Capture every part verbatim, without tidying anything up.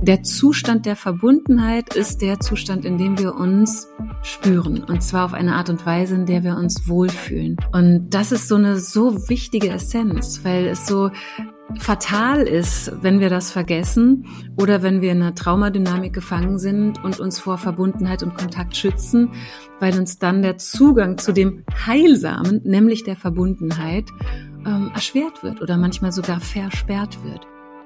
Der Zustand der Verbundenheit ist der Zustand, in dem wir uns spüren. Und zwar auf eine Art und Weise, in der wir uns wohlfühlen. Und das ist so eine so wichtige Essenz, weil es so fatal ist, wenn wir das vergessen oder wenn wir in einer Traumadynamik gefangen sind und uns vor Verbundenheit und Kontakt schützen, weil uns dann der Zugang zu dem Heilsamen, nämlich der Verbundenheit, ähm, erschwert wird oder manchmal sogar versperrt wird.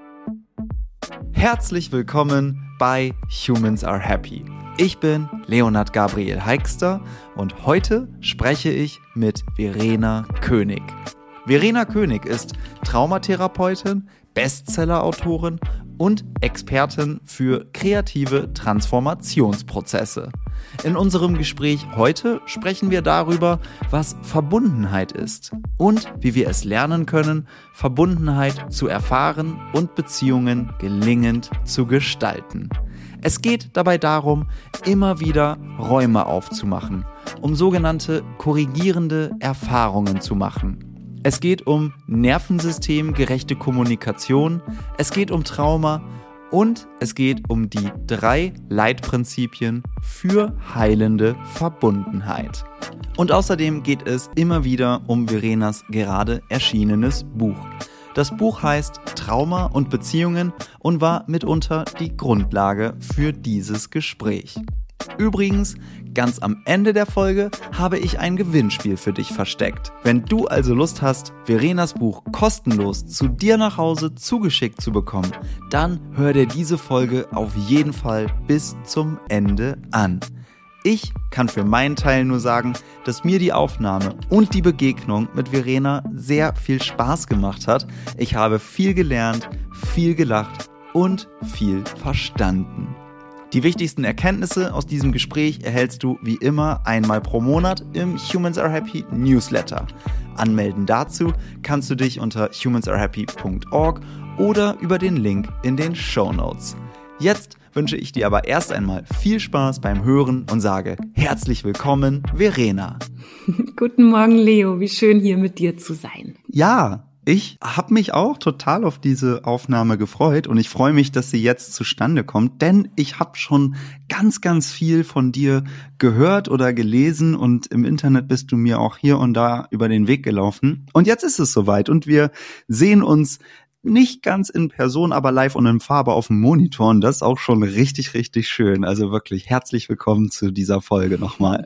Herzlich willkommen bei Humans Are Happy. Ich bin Leonhard Gabriel Heikster und heute spreche ich mit Verena König. Verena König ist Traumatherapeutin, Bestsellerautorin und Expertin für kreative Transformationsprozesse. In unserem Gespräch heute sprechen wir darüber, was Verbundenheit ist und wie wir es lernen können, Verbundenheit zu erfahren und Beziehungen gelingend zu gestalten. Es geht dabei darum, immer wieder Räume aufzumachen, um sogenannte korrigierende Erfahrungen zu machen. Es geht um nervensystemgerechte Kommunikation, es geht um Trauma und es geht um die drei Leitprinzipien für heilende Verbundenheit. Und außerdem geht es immer wieder um Verenas gerade erschienenes Buch. Das Buch heißt Trauma und Beziehungen und war mitunter die Grundlage für dieses Gespräch. Übrigens, ganz am Ende der Folge habe ich ein Gewinnspiel für dich versteckt. Wenn du also Lust hast, Verenas Buch kostenlos zu dir nach Hause zugeschickt zu bekommen, dann hör dir diese Folge auf jeden Fall bis zum Ende an. Ich kann für meinen Teil nur sagen, dass mir die Aufnahme und die Begegnung mit Verena sehr viel Spaß gemacht hat. Ich habe viel gelernt, viel gelacht und viel verstanden. Die wichtigsten Erkenntnisse aus diesem Gespräch erhältst du wie immer einmal pro Monat im Humans Are Happy Newsletter. Anmelden dazu kannst du dich unter humans are happy punkt org oder über den Link in den Shownotes. Jetzt wünsche ich dir aber erst einmal viel Spaß beim Hören und sage herzlich willkommen, Verena. Guten Morgen, Leo. Wie schön, hier mit dir zu sein. Ja, ich habe mich auch total auf diese Aufnahme gefreut und ich freue mich, dass sie jetzt zustande kommt, denn ich habe schon ganz, ganz viel von dir gehört oder gelesen und im Internet bist du mir auch hier und da über den Weg gelaufen. Und jetzt ist es soweit und wir sehen uns nicht ganz in Person, aber live und in Farbe auf dem Monitor und das ist auch schon richtig, richtig schön. Also wirklich herzlich willkommen zu dieser Folge nochmal.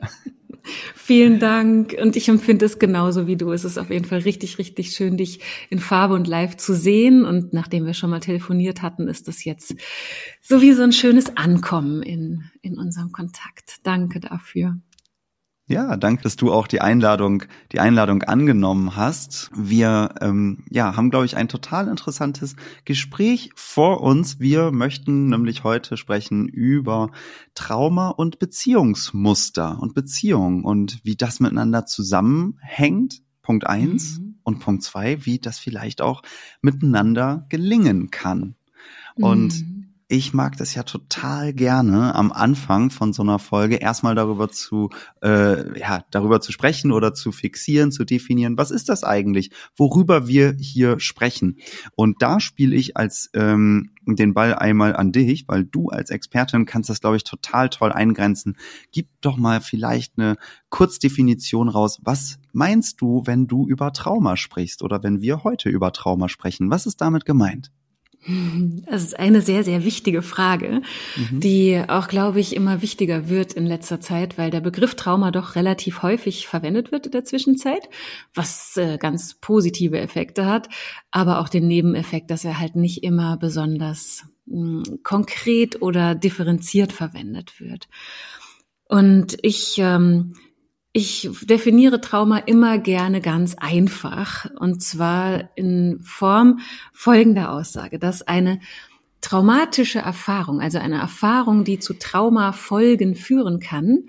Vielen Dank und ich empfinde es genauso wie du. Es ist auf jeden Fall richtig, richtig schön, dich in Farbe und live zu sehen und nachdem wir schon mal telefoniert hatten, ist das jetzt so wie so ein schönes Ankommen in, in unserem Kontakt. Danke dafür. Ja, danke, dass du auch die Einladung, die Einladung angenommen hast. Wir ähm, ja, haben, glaube ich, ein total interessantes Gespräch vor uns. Wir möchten nämlich heute sprechen über Trauma und Beziehungsmuster und Beziehungen und wie das miteinander zusammenhängt. Punkt eins mhm. und Punkt zwei, wie das vielleicht auch miteinander gelingen kann. Und mhm. ich mag das ja total gerne, am Anfang von so einer Folge erstmal darüber zu, äh, ja, darüber zu sprechen oder zu fixieren, zu definieren, was ist das eigentlich, worüber wir hier sprechen. Und da spiele ich als ähm, den Ball einmal an dich, weil du als Expertin kannst das, glaube ich, total toll eingrenzen. Gib doch mal vielleicht eine Kurzdefinition raus. Was meinst du, wenn du über Trauma sprichst oder wenn wir heute über Trauma sprechen? Was ist damit gemeint? Das ist eine sehr, sehr wichtige Frage, mhm. die auch, glaube ich, immer wichtiger wird in letzter Zeit, weil der Begriff Trauma doch relativ häufig verwendet wird in der Zwischenzeit, was äh, ganz positive Effekte hat, aber auch den Nebeneffekt, dass er halt nicht immer besonders mh, konkret oder differenziert verwendet wird. Und ich ähm, Ich definiere Trauma immer gerne ganz einfach und zwar in Form folgender Aussage, dass eine traumatische Erfahrung, also eine Erfahrung, die zu Traumafolgen führen kann,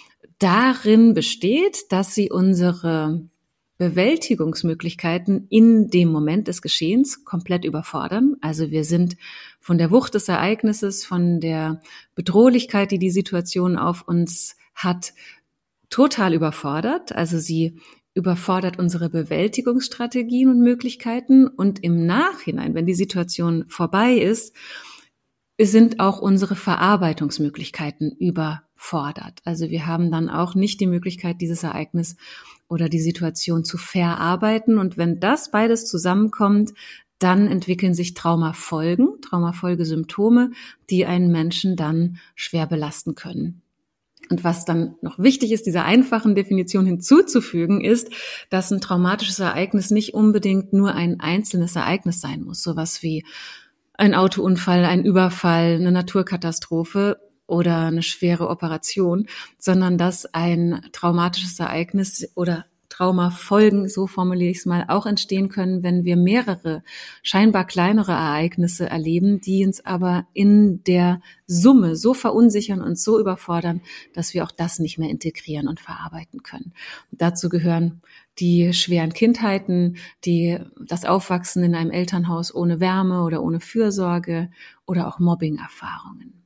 darin besteht, dass sie unsere Bewältigungsmöglichkeiten in dem Moment des Geschehens komplett überfordern. Also wir sind von der Wucht des Ereignisses, von der Bedrohlichkeit, die die Situation auf uns hat, total überfordert, also sie überfordert unsere Bewältigungsstrategien und Möglichkeiten und im Nachhinein, wenn die Situation vorbei ist, sind auch unsere Verarbeitungsmöglichkeiten überfordert. Also wir haben dann auch nicht die Möglichkeit, dieses Ereignis oder die Situation zu verarbeiten. Und wenn das beides zusammenkommt, dann entwickeln sich Traumafolgen, Traumafolgesymptome, die einen Menschen dann schwer belasten können. Und was dann noch wichtig ist, dieser einfachen Definition hinzuzufügen, ist, dass ein traumatisches Ereignis nicht unbedingt nur ein einzelnes Ereignis sein muss. Sowas wie ein Autounfall, ein Überfall, eine Naturkatastrophe oder eine schwere Operation, sondern dass ein traumatisches Ereignis oder Traumafolgen, so formuliere ich es mal, auch entstehen können, wenn wir mehrere scheinbar kleinere Ereignisse erleben, die uns aber in der Summe so verunsichern und so überfordern, dass wir auch das nicht mehr integrieren und verarbeiten können. Und dazu gehören die schweren Kindheiten, die, das Aufwachsen in einem Elternhaus ohne Wärme oder ohne Fürsorge oder auch Mobbing-Erfahrungen.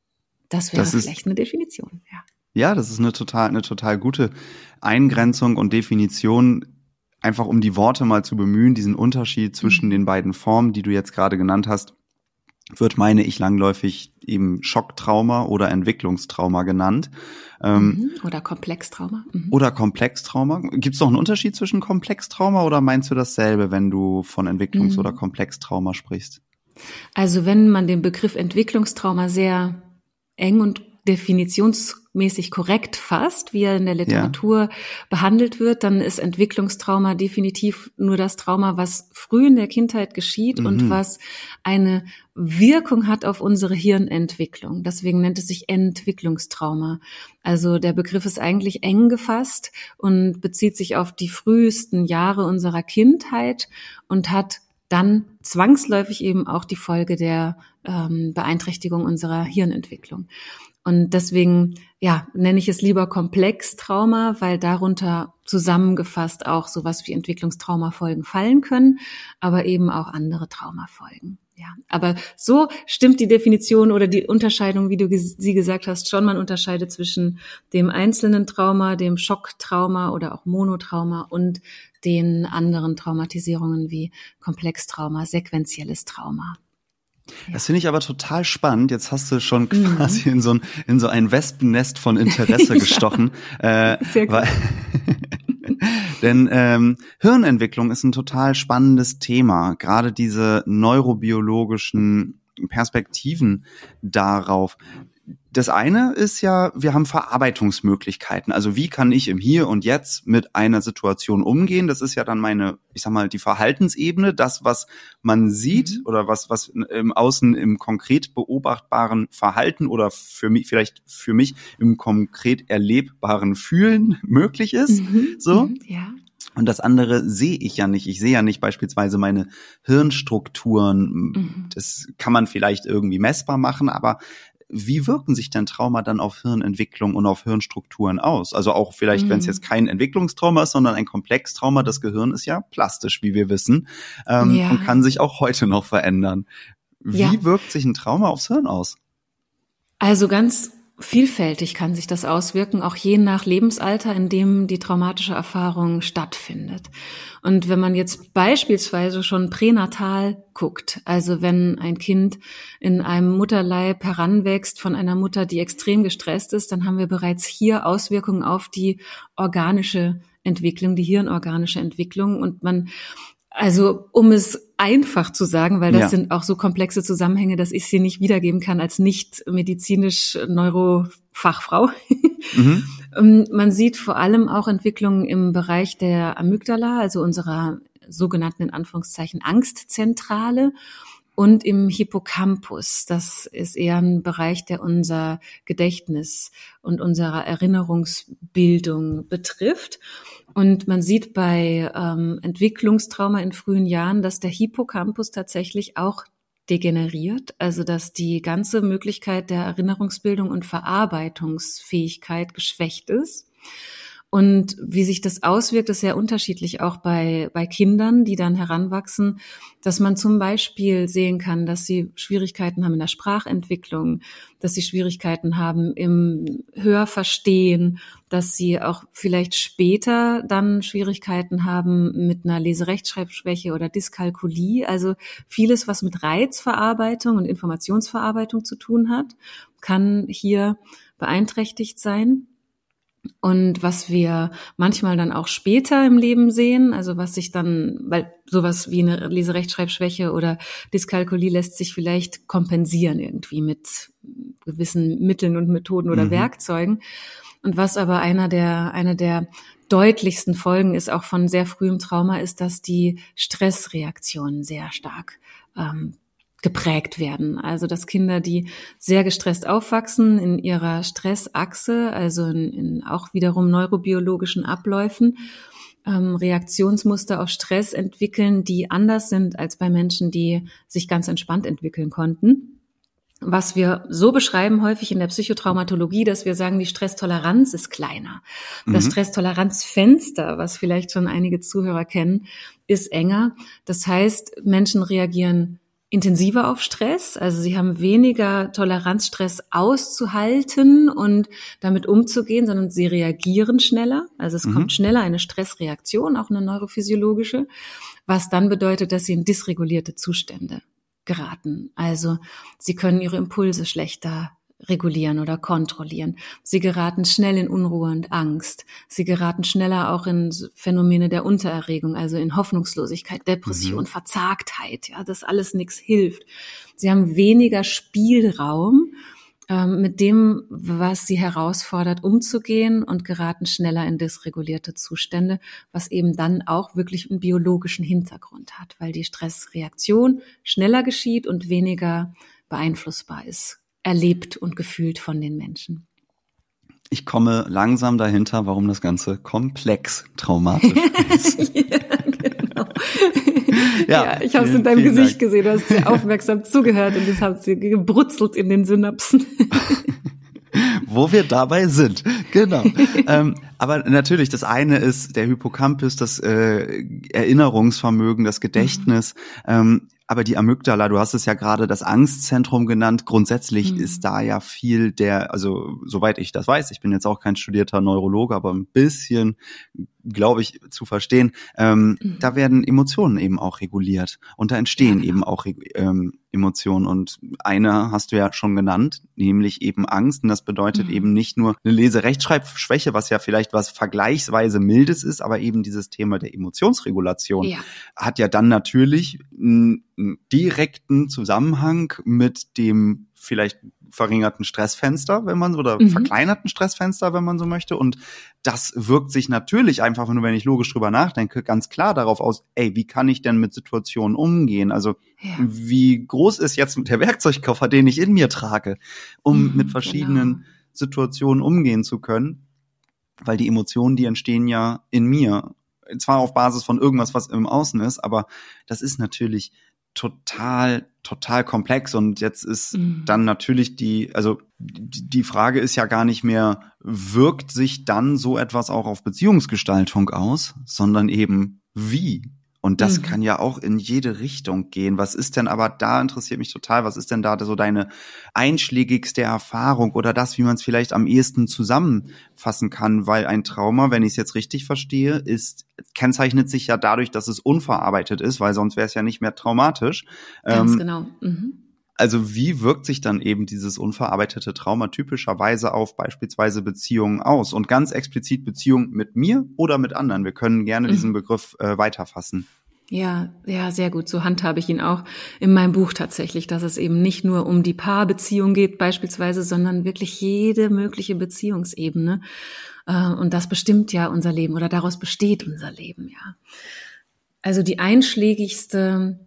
Das wäre das vielleicht eine Definition, ja. Ja, das ist eine total, eine total gute Eingrenzung und Definition, einfach um die Worte mal zu bemühen, diesen Unterschied zwischen mhm. den beiden Formen, die du jetzt gerade genannt hast, wird, meine ich, langläufig eben Schocktrauma oder Entwicklungstrauma genannt. Mhm. Oder Komplextrauma. Mhm. Oder Komplextrauma. Gibt es noch einen Unterschied zwischen Komplextrauma oder meinst du dasselbe, wenn du von Entwicklungs- mhm. oder Komplextrauma sprichst? Also wenn man den Begriff Entwicklungstrauma sehr eng und definitionsmäßig korrekt fasst, wie er in der Literatur ja. behandelt wird, dann ist Entwicklungstrauma definitiv nur das Trauma, was früh in der Kindheit geschieht mhm. und was eine Wirkung hat auf unsere Hirnentwicklung. Deswegen nennt es sich Entwicklungstrauma. Also der Begriff ist eigentlich eng gefasst und bezieht sich auf die frühesten Jahre unserer Kindheit und hat dann zwangsläufig eben auch die Folge der ähm, Beeinträchtigung unserer Hirnentwicklung. Und deswegen, ja, nenne ich es lieber Komplextrauma, weil darunter zusammengefasst auch sowas wie Entwicklungstraumafolgen fallen können, aber eben auch andere Traumafolgen. Ja, aber so stimmt die Definition oder die Unterscheidung, wie du sie gesagt hast, schon. Man unterscheidet zwischen dem einzelnen Trauma, dem Schocktrauma oder auch Monotrauma und den anderen Traumatisierungen wie Komplextrauma, sequentielles Trauma. Das finde ich aber total spannend. Jetzt hast du schon quasi mhm. in so ein, in so ein Wespennest von Interesse ja. gestochen. Äh, Sehr gut. Weil, denn ähm, Hirnentwicklung ist ein total spannendes Thema. Gerade diese neurobiologischen Perspektiven darauf. Das eine ist ja, wir haben Verarbeitungsmöglichkeiten. Also wie kann ich im Hier und Jetzt mit einer Situation umgehen? Das ist ja dann meine, ich sag mal, die Verhaltensebene, das, was man sieht mhm. oder was, was im Außen im konkret beobachtbaren Verhalten oder für mich, vielleicht für mich im konkret erlebbaren Fühlen möglich ist. Mhm. So. Mhm. Ja. Und das andere sehe ich ja nicht. Ich sehe ja nicht beispielsweise meine Hirnstrukturen. Mhm. Das kann man vielleicht irgendwie messbar machen, aber wie wirken sich denn Trauma dann auf Hirnentwicklung und auf Hirnstrukturen aus? Also auch vielleicht, mhm. wenn es jetzt kein Entwicklungstrauma ist, sondern ein Komplextrauma. Das Gehirn ist ja plastisch, wie wir wissen, ähm, ja. und kann sich auch heute noch verändern. Wie ja. wirkt sich ein Trauma aufs Hirn aus? Also ganz vielfältig kann sich das auswirken, auch je nach Lebensalter, in dem die traumatische Erfahrung stattfindet. Und wenn man jetzt beispielsweise schon pränatal guckt, also wenn ein Kind in einem Mutterleib heranwächst von einer Mutter, die extrem gestresst ist, dann haben wir bereits hier Auswirkungen auf die organische Entwicklung, die hirnorganische Entwicklung. Und man, also um es einfach zu sagen, weil das ja. sind auch so komplexe Zusammenhänge, dass ich sie nicht wiedergeben kann als nicht medizinisch Neurofachfrau. Mhm. Man sieht vor allem auch Entwicklungen im Bereich der Amygdala, also unserer sogenannten in Anführungszeichen Angstzentrale, und im Hippocampus. Das ist eher ein Bereich, der unser Gedächtnis und unsere Erinnerungsbildung betrifft. Und man sieht bei ähm, Entwicklungstrauma in frühen Jahren, dass der Hippocampus tatsächlich auch degeneriert, also dass die ganze Möglichkeit der Erinnerungsbildung und Verarbeitungsfähigkeit geschwächt ist. Und wie sich das auswirkt, ist sehr unterschiedlich auch bei, bei Kindern, die dann heranwachsen, dass man zum Beispiel sehen kann, dass sie Schwierigkeiten haben in der Sprachentwicklung, dass sie Schwierigkeiten haben im Hörverstehen, dass sie auch vielleicht später dann Schwierigkeiten haben mit einer Leserechtschreibschwäche oder Dyskalkulie. Also vieles, was mit Reizverarbeitung und Informationsverarbeitung zu tun hat, kann hier beeinträchtigt sein. Und was wir manchmal dann auch später im Leben sehen, also was sich dann, weil sowas wie eine Leserechtschreibschwäche oder Dyskalkulie lässt sich vielleicht kompensieren irgendwie mit gewissen Mitteln und Methoden oder mhm. Werkzeugen. Und was aber einer der, einer der deutlichsten Folgen ist, auch von sehr frühem Trauma, ist, dass die Stressreaktionen sehr stark ähm, geprägt werden. Also dass Kinder, die sehr gestresst aufwachsen in ihrer Stressachse, also in, in auch wiederum neurobiologischen Abläufen, ähm, Reaktionsmuster auf Stress entwickeln, die anders sind als bei Menschen, die sich ganz entspannt entwickeln konnten. Was wir so beschreiben häufig in der Psychotraumatologie, dass wir sagen, die Stresstoleranz ist kleiner. Mhm. Das Stresstoleranzfenster, was vielleicht schon einige Zuhörer kennen, ist enger. Das heißt, Menschen reagieren intensiver auf Stress, also sie haben weniger Toleranz, Stress auszuhalten und damit umzugehen, sondern sie reagieren schneller. Also es mhm. kommt schneller eine Stressreaktion, auch eine neurophysiologische, was dann bedeutet, dass sie in dysregulierte Zustände geraten. Also sie können ihre Impulse schlechter regulieren oder kontrollieren. Sie geraten schnell in Unruhe und Angst. Sie geraten schneller auch in Phänomene der Untererregung, also in Hoffnungslosigkeit, Depression, mhm. Verzagtheit, ja, das alles nichts hilft. Sie haben weniger Spielraum, ähm, mit dem, was sie herausfordert, umzugehen und geraten schneller in dysregulierte Zustände, was eben dann auch wirklich einen biologischen Hintergrund hat, weil die Stressreaktion schneller geschieht und weniger beeinflussbar ist, erlebt und gefühlt von den Menschen. Ich komme langsam dahinter, warum das Ganze komplex traumatisch ist. ja, genau. ja, ja, ich habe es in deinem Gesicht Dank. gesehen, du hast sehr aufmerksam zugehört und das hat sie gebrutzelt in den Synapsen. Wo wir dabei sind, genau. ähm, aber natürlich, das eine ist der Hippocampus, das äh, Erinnerungsvermögen, das Gedächtnis, mhm. ähm, aber die Amygdala, du hast es ja gerade das Angstzentrum genannt, grundsätzlich mhm. ist da ja viel der, also soweit ich das weiß, ich bin jetzt auch kein studierter Neurologe, aber ein bisschen, glaube ich, zu verstehen, ähm, mhm. da werden Emotionen eben auch reguliert und da entstehen ja, genau. eben auch ähm, Emotionen und eine hast du ja schon genannt, nämlich eben Angst und das bedeutet mhm. eben nicht nur eine Leserechtschreibschwäche, was ja vielleicht was vergleichsweise Mildes ist, aber eben dieses Thema der Emotionsregulation ja. hat ja dann natürlich einen direkten Zusammenhang mit dem vielleicht verringerten Stressfenster, wenn man oder mhm. verkleinerten Stressfenster, wenn man so möchte. Und das wirkt sich natürlich einfach, nur wenn ich logisch drüber nachdenke, ganz klar darauf aus, ey, wie kann ich denn mit Situationen umgehen? Also ja. wie groß ist jetzt der Werkzeugkoffer, den ich in mir trage, um mhm, mit verschiedenen genau. Situationen umgehen zu können? Weil die Emotionen, die entstehen ja in mir. Zwar auf Basis von irgendwas, was im Außen ist, aber das ist natürlich total, total komplex und jetzt ist mhm. dann natürlich die, also die, die Frage ist ja gar nicht mehr, wirkt sich dann so etwas auch auf Beziehungsgestaltung aus, sondern eben wie? Und das mhm. kann ja auch in jede Richtung gehen. Was ist denn aber, da interessiert mich total, was ist denn da so deine einschlägigste Erfahrung oder das, wie man es vielleicht am ehesten zusammenfassen kann? Weil ein Trauma, wenn ich es jetzt richtig verstehe, ist kennzeichnet sich ja dadurch, dass es unverarbeitet ist, weil sonst wäre es ja nicht mehr traumatisch. Ganz ähm, genau. Mhm. Also wie wirkt sich dann eben dieses unverarbeitete Trauma typischerweise auf beispielsweise Beziehungen aus? Und ganz explizit Beziehungen mit mir oder mit anderen. Wir können gerne mhm. diesen Begriff äh, weiterfassen. Ja, ja, sehr gut. So handhabe ich ihn auch in meinem Buch tatsächlich, dass es eben nicht nur um die Paarbeziehung geht beispielsweise, sondern wirklich jede mögliche Beziehungsebene. Und das bestimmt ja unser Leben oder daraus besteht unser Leben, ja. Also die einschlägigste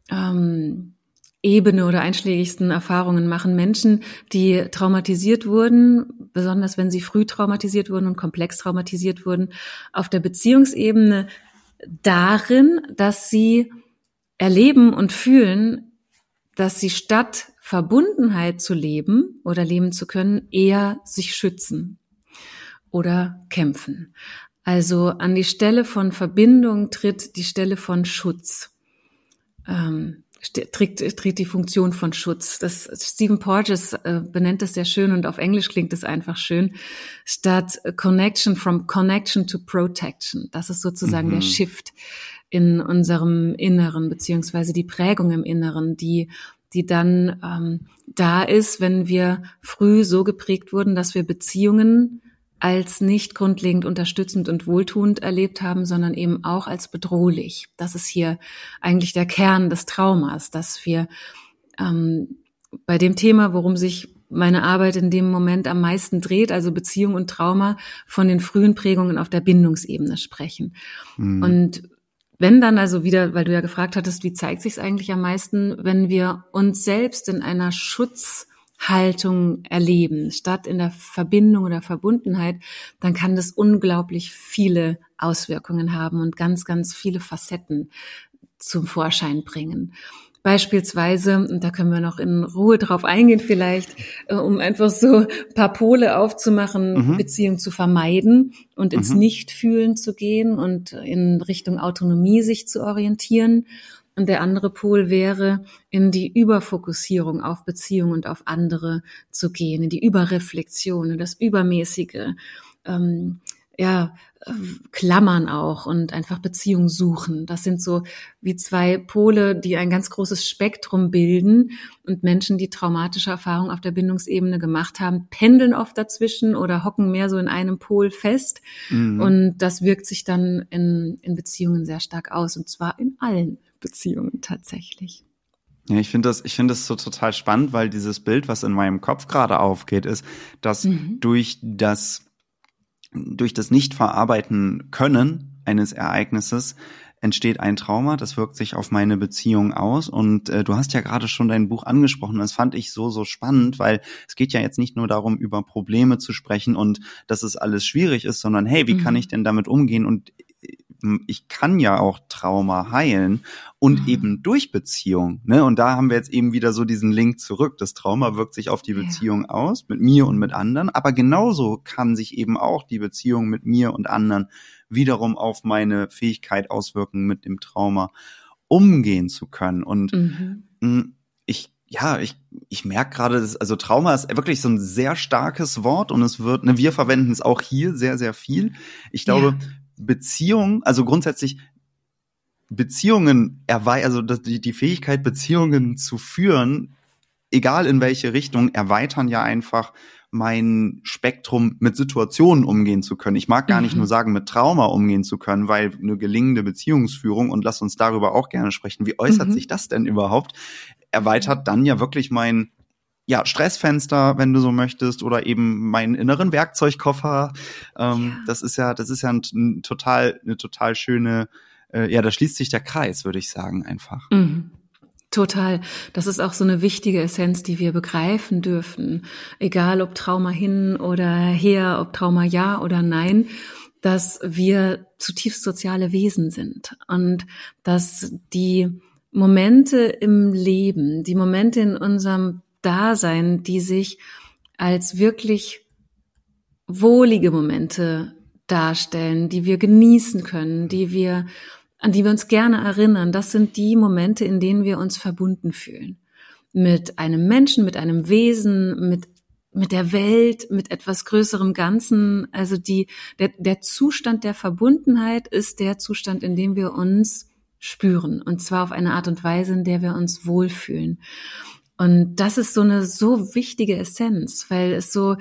ähm, Ebene oder einschlägigsten Erfahrungen machen Menschen, die traumatisiert wurden, besonders wenn sie früh traumatisiert wurden und komplex traumatisiert wurden, auf der Beziehungsebene darin, dass sie erleben und fühlen, dass sie statt Verbundenheit zu leben oder leben zu können, eher sich schützen. oder kämpfen. Also an die Stelle von Verbindung tritt die Stelle von Schutz. Ähm, Tritt, tritt die Funktion von Schutz. Das Stephen Porges äh, benennt es sehr schön und auf Englisch klingt es einfach schön. Statt Connection from Connection to Protection. Das ist sozusagen mhm. der Shift in unserem Inneren, beziehungsweise die Prägung im Inneren, die, die dann ähm, da ist, wenn wir früh so geprägt wurden, dass wir Beziehungen als nicht grundlegend unterstützend und wohltuend erlebt haben, sondern eben auch als bedrohlich. Das ist hier eigentlich der Kern des Traumas, dass wir ähm, bei dem Thema, worum sich meine Arbeit in dem Moment am meisten dreht, also Beziehung und Trauma, von den frühen Prägungen auf der Bindungsebene sprechen. Mhm. Und wenn dann also wieder, weil du ja gefragt hattest, wie zeigt sich es eigentlich am meisten, wenn wir uns selbst in einer Schutz Haltung erleben, statt in der Verbindung oder Verbundenheit, dann kann das unglaublich viele Auswirkungen haben und ganz, ganz viele Facetten zum Vorschein bringen. Beispielsweise, und da können wir noch in Ruhe drauf eingehen vielleicht, äh, um einfach so ein paar Pole aufzumachen, mhm. Beziehung zu vermeiden und ins mhm. Nichtfühlen zu gehen und in Richtung Autonomie sich zu orientieren. Und der andere Pol wäre, in die Überfokussierung auf Beziehung und auf andere zu gehen, in die Überreflexion, in das Übermäßige, ähm, ja, äh, Klammern auch und einfach Beziehung suchen. Das sind so wie zwei Pole, die ein ganz großes Spektrum bilden. Und Menschen, die traumatische Erfahrungen auf der Bindungsebene gemacht haben, pendeln oft dazwischen oder hocken mehr so in einem Pol fest. Mhm. Und das wirkt sich dann in, in Beziehungen sehr stark aus, und zwar in allen Beziehungen tatsächlich. Ja, ich finde das, ich finde das so total spannend, weil dieses Bild, was in meinem Kopf gerade aufgeht, ist, dass mhm. durch das, durch das Nicht-Verarbeiten können eines Ereignisses entsteht ein Trauma, das wirkt sich auf meine Beziehung aus. Und äh, du hast ja gerade schon dein Buch angesprochen. Das fand ich so, so spannend, weil es geht ja jetzt nicht nur darum, über Probleme zu sprechen und dass es alles schwierig ist, sondern hey, wie mhm. kann ich denn damit umgehen? Und ich kann ja auch Trauma heilen und mhm. eben durch Beziehung, ne? Und da haben wir jetzt eben wieder so diesen Link zurück. Das Trauma wirkt sich auf die Beziehung ja. aus, mit mir und mit anderen. Aber genauso kann sich eben auch die Beziehung mit mir und anderen wiederum auf meine Fähigkeit auswirken, mit dem Trauma umgehen zu können. Und mhm. ich Ja, ich ich merke gerade, also Trauma ist wirklich so ein sehr starkes Wort und es wird, ne, wir verwenden es auch hier sehr, sehr viel. Ich glaube, ja. Beziehung, also grundsätzlich Beziehungen erwei- also die, die Fähigkeit, Beziehungen zu führen, egal in welche Richtung, erweitern ja einfach mein Spektrum, mit Situationen umgehen zu können. Ich mag gar nicht mhm. nur sagen, mit Trauma umgehen zu können, weil eine gelingende Beziehungsführung, und lass uns darüber auch gerne sprechen, wie äußert mhm. sich das denn überhaupt, erweitert dann ja wirklich mein ja, Stressfenster, wenn du so möchtest, oder eben meinen inneren Werkzeugkoffer. Ähm, ja. Das ist ja, das ist ja ein, ein total, eine total schöne, äh, ja, da schließt sich der Kreis, würde ich sagen, einfach. Mhm. Total. Das ist auch so eine wichtige Essenz, die wir begreifen dürfen. Egal ob Trauma hin oder her, ob Trauma ja oder nein, dass wir zutiefst soziale Wesen sind und dass die Momente im Leben, die Momente in unserem Dasein, die sich als wirklich wohlige Momente darstellen, die wir genießen können, die wir, an die wir uns gerne erinnern, das sind die Momente, in denen wir uns verbunden fühlen. Mit einem Menschen, mit einem Wesen, mit, mit der Welt, mit etwas größerem Ganzen. Also die, der, der Zustand der Verbundenheit ist der Zustand, in dem wir uns spüren. Und zwar auf eine Art und Weise, in der wir uns wohlfühlen. Und das ist so eine so wichtige Essenz, weil es so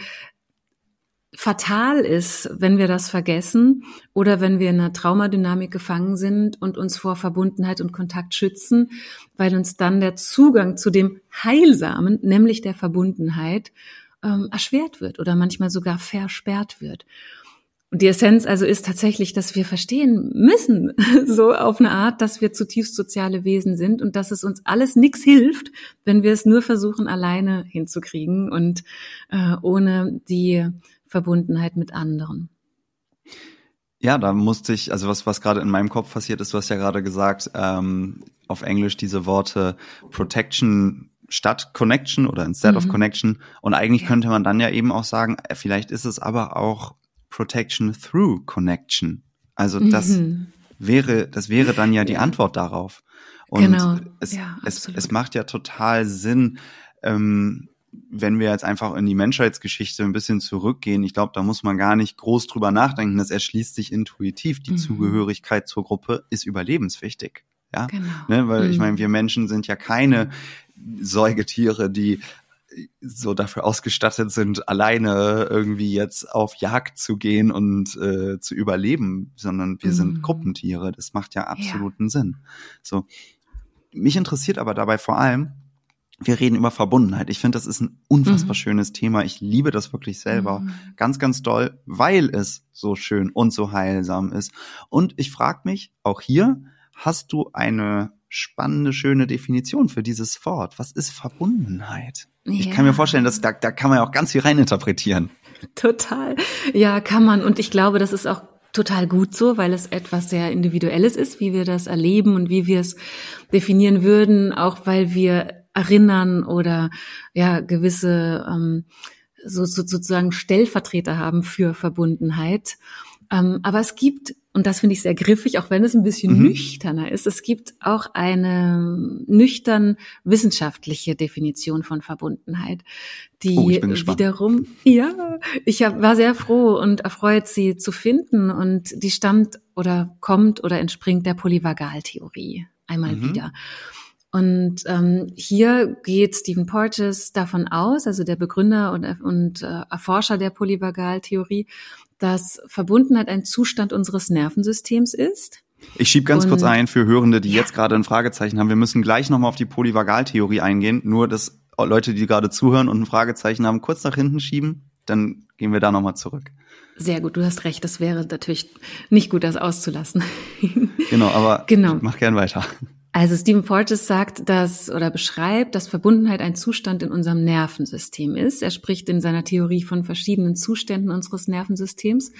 fatal ist, wenn wir das vergessen oder wenn wir in einer Traumadynamik gefangen sind und uns vor Verbundenheit und Kontakt schützen, weil uns dann der Zugang zu dem Heilsamen, nämlich der Verbundenheit, ähm, erschwert wird oder manchmal sogar versperrt wird. Und die Essenz also ist tatsächlich, dass wir verstehen müssen, so auf eine Art, dass wir zutiefst soziale Wesen sind und dass es uns alles nichts hilft, wenn wir es nur versuchen, alleine hinzukriegen und äh, ohne die Verbundenheit mit anderen. Ja, da musste ich, also was was gerade in meinem Kopf passiert ist, du hast ja gerade gesagt, ähm, auf Englisch diese Worte Protection statt Connection oder instead mhm. of Connection. Und eigentlich ja. könnte man dann ja eben auch sagen, vielleicht ist es aber auch Protection through Connection. Also das mhm. wäre, das wäre dann ja die ja. Antwort darauf. Und genau. es, ja, es, es macht ja total Sinn, ähm, wenn wir jetzt einfach in die Menschheitsgeschichte ein bisschen zurückgehen. Ich glaube, da muss man gar nicht groß drüber nachdenken. Das erschließt sich intuitiv. Die mhm. Zugehörigkeit zur Gruppe ist überlebenswichtig. Ja, genau. ne, weil mhm. ich meine, wir Menschen sind ja keine Säugetiere, die so dafür ausgestattet sind, alleine irgendwie jetzt auf Jagd zu gehen und äh, zu überleben, sondern wir mm. sind Gruppentiere. Das macht ja absoluten ja. Sinn. So, mich interessiert aber dabei vor allem, wir reden über Verbundenheit. Ich finde, das ist ein unfassbar mm. schönes Thema. Ich liebe das wirklich selber mm. ganz, ganz doll, weil es so schön und so heilsam ist. Und ich frage mich auch hier, hast du eine spannende, schöne Definition für dieses Wort? Was ist Verbundenheit? Ja. Ich kann mir vorstellen, dass da, da kann man ja auch ganz viel reininterpretieren. Total. Ja, kann man. Und ich glaube, das ist auch total gut so, weil es etwas sehr Individuelles ist, wie wir das erleben und wie wir es definieren würden, auch weil wir erinnern oder ja gewisse ähm, so, so sozusagen Stellvertreter haben für Verbundenheit. Ähm, aber es gibt, und das finde ich sehr griffig, auch wenn es ein bisschen mhm. nüchterner ist, es gibt auch eine nüchtern wissenschaftliche Definition von Verbundenheit, die oh, ich bin gespannt. wiederum, ja, ich hab, war sehr froh und erfreut, sie zu finden, und die stammt oder kommt oder entspringt der Polyvagaltheorie einmal mhm. wieder. Und ähm, hier geht Stephen Porges davon aus, also der Begründer und, und äh, Erforscher der Polyvagaltheorie, dass Verbundenheit ein Zustand unseres Nervensystems ist. Ich schieb ganz und, kurz ein für Hörende, die ja. jetzt gerade ein Fragezeichen haben. Wir müssen gleich nochmal auf die Polyvagaltheorie eingehen. Nur, dass Leute, die gerade zuhören und ein Fragezeichen haben, kurz nach hinten schieben. Dann gehen wir da nochmal zurück. Sehr gut, du hast recht. Das wäre natürlich nicht gut, das auszulassen. Genau, aber genau. Ich mach gern weiter. Also Stephen Porges sagt, dass oder beschreibt, dass Verbundenheit ein Zustand in unserem Nervensystem ist. Er spricht in seiner Theorie von verschiedenen Zuständen unseres Nervensystems.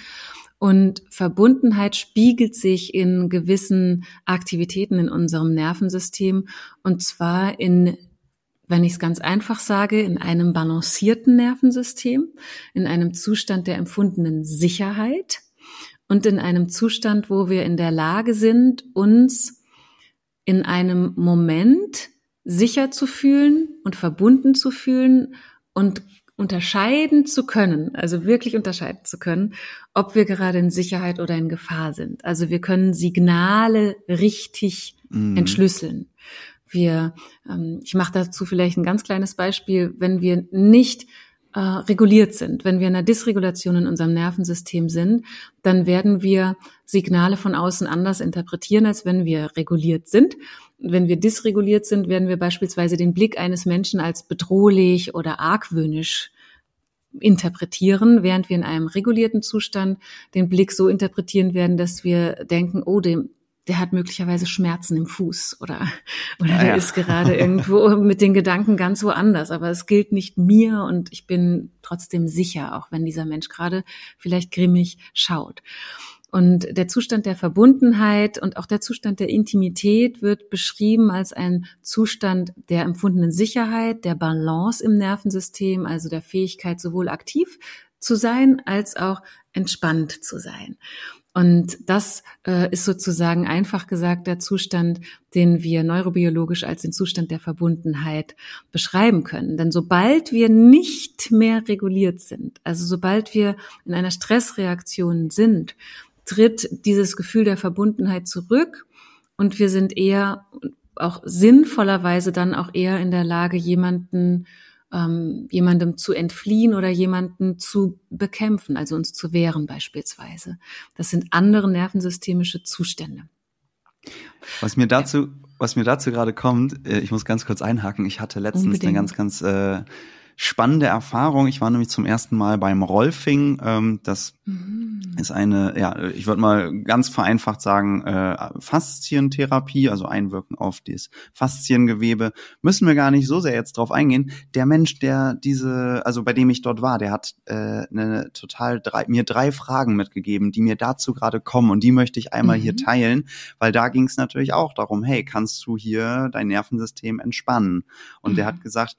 Und Verbundenheit spiegelt sich in gewissen Aktivitäten in unserem Nervensystem. Und zwar in, wenn ich es ganz einfach sage, in einem balancierten Nervensystem, in einem Zustand der empfundenen Sicherheit und in einem Zustand, wo wir in der Lage sind, uns in einem Moment sicher zu fühlen und verbunden zu fühlen und unterscheiden zu können, also wirklich unterscheiden zu können, ob wir gerade in Sicherheit oder in Gefahr sind. Also wir können Signale richtig mhm. entschlüsseln. Wir, ähm, ich mache dazu vielleicht ein ganz kleines Beispiel, wenn wir nicht äh, reguliert sind, wenn wir in einer Dysregulation in unserem Nervensystem sind, dann werden wir Signale von außen anders interpretieren, als wenn wir reguliert sind. Wenn wir dysreguliert sind, werden wir beispielsweise den Blick eines Menschen als bedrohlich oder argwöhnisch interpretieren, während wir in einem regulierten Zustand den Blick so interpretieren werden, dass wir denken, oh, dem der hat möglicherweise Schmerzen im Fuß oder oder ah, der ja. ist gerade irgendwo mit den Gedanken ganz woanders. Aber es gilt nicht mir und ich bin trotzdem sicher, auch wenn dieser Mensch gerade vielleicht grimmig schaut. Und der Zustand der Verbundenheit und auch der Zustand der Intimität wird beschrieben als ein Zustand der empfundenen Sicherheit, der Balance im Nervensystem, also der Fähigkeit, sowohl aktiv zu sein als auch entspannt zu sein. Und das äh, ist sozusagen einfach gesagt der Zustand, den wir neurobiologisch als den Zustand der Verbundenheit beschreiben können. Denn sobald wir nicht mehr reguliert sind, also sobald wir in einer Stressreaktion sind, tritt dieses Gefühl der Verbundenheit zurück und wir sind eher, auch sinnvollerweise dann auch eher in der Lage, jemanden Ähm, jemandem zu entfliehen oder jemanden zu bekämpfen, also uns zu wehren beispielsweise. Das sind andere nervensystemische Zustände. Was mir dazu, was mir dazu gerade kommt, ich muss ganz kurz einhaken. Ich hatte letztens Unbedingt. eine ganz, ganz äh, spannende Erfahrung. Ich war nämlich zum ersten Mal beim Rolfing. Ähm, das mhm. ist eine, ja, ich würde mal ganz vereinfacht sagen, äh, Faszientherapie, also Einwirken auf das Fasziengewebe. Müssen wir gar nicht so sehr jetzt drauf eingehen. Der Mensch, der diese, also bei dem ich dort war, der hat äh, eine total drei, mir drei Fragen mitgegeben, die mir dazu gerade kommen und die möchte ich einmal mhm. hier teilen, weil da ging es natürlich auch darum, hey, kannst du hier dein Nervensystem entspannen? Und mhm. der hat gesagt,